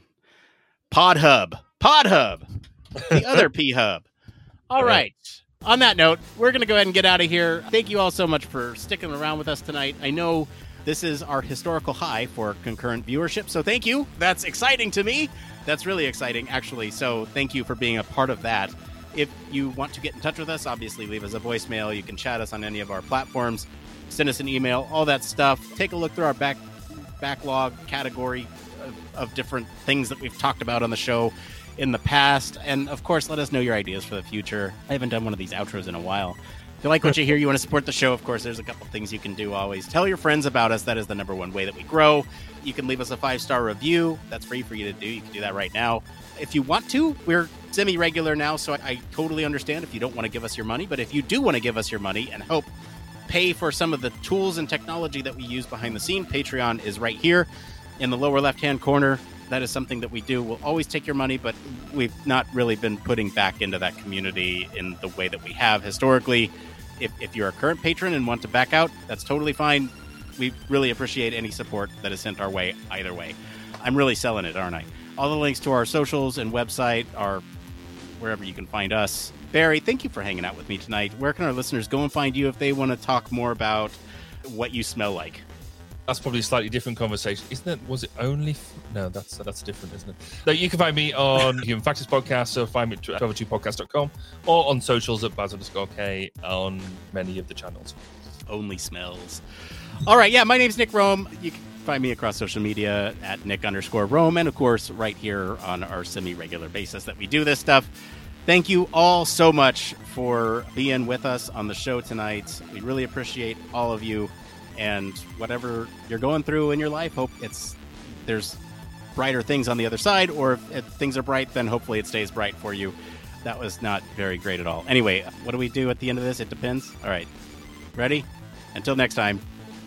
Pod Hub. Pod Hub. The other P Hub. All Yeah. right. On that note, we're going to go ahead and get out of here. Thank you all so much for sticking around with us tonight. I know this is our historical high for concurrent viewership, so thank you. That's exciting to me. That's really exciting, actually. So thank you for being a part of that. If you want to get in touch with us, obviously leave us a voicemail. You can chat us on any of our platforms. Send us an email, all that stuff. Take a look through our back backlog category of, of different things that we've talked about on the show in the past. And of course, let us know your ideas for the future. I haven't done one of these outros in a while. If you like what you hear, you want to support the show, of course, there's a couple things you can do always. Tell your friends about us. That is the number one way that we grow. You can leave us a five-star review. That's free for you to do. You can do that right now. If you want to, we're semi-regular now, so I, I totally understand if you don't want to give us your money. But if you do want to give us your money and help pay for some of the tools and technology that we use behind the scene, Patreon is right here in the lower left-hand corner. That is something that we do. We'll always take your money, but we've not really been putting back into that community in the way that we have historically. If, if you're a current patron and want to back out, that's totally fine. We really appreciate any support that is sent our way either way. I'm really selling it, aren't I? All the links to our socials and website are wherever you can find us. Barry, thank you for hanging out with me tonight. Where can our listeners go and find you if they want to talk more about what you smell like? That's probably a slightly different conversation, isn't it? Was it only? F- no, that's that's different, isn't it? So you can find me on Human Factors Podcast, so find me at twelve oh two podcast dot com, or on socials at Baz underscore K on many of the channels. Only smells. All right, yeah, my name's Nick Rome. You can find me across social media at Nick underscore Rome, and of course, right here on our semi-regular basis that we do this stuff. Thank you all so much for being with us on the show tonight. We really appreciate all of you. And whatever you're going through in your life, hope it's there's brighter things on the other side, or if, if things are bright, then hopefully it stays bright for you. That was not very great at all. Anyway, what do we do at the end of this? It depends. All right. Ready? Until next time.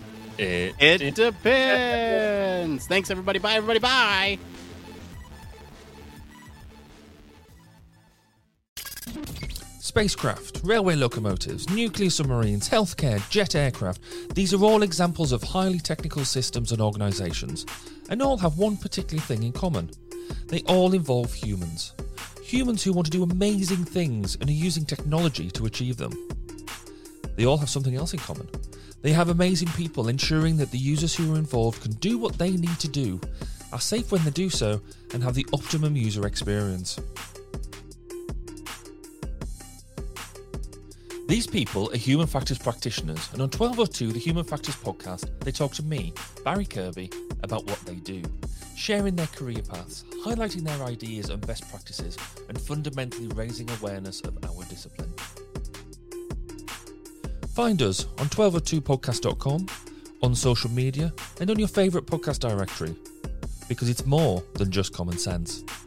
It, It, it depends. Thanks, everybody. Bye, everybody. Bye. Spacecraft, railway locomotives, nuclear submarines, healthcare, jet aircraft, these are all examples of highly technical systems and organisations, and all have one particular thing in common. They all involve humans. Humans who want to do amazing things and are using technology to achieve them. They all have something else in common. They have amazing people ensuring that the users who are involved can do what they need to do, are safe when they do so, and have the optimum user experience. These people are Human Factors practitioners, and on twelve oh two, the Human Factors podcast, they talk to me, Barry Kirby, about what they do, sharing their career paths, highlighting their ideas and best practices, and fundamentally raising awareness of our discipline. Find us on twelve oh two podcast dot com, on social media, and on your favourite podcast directory, because it's more than just common sense.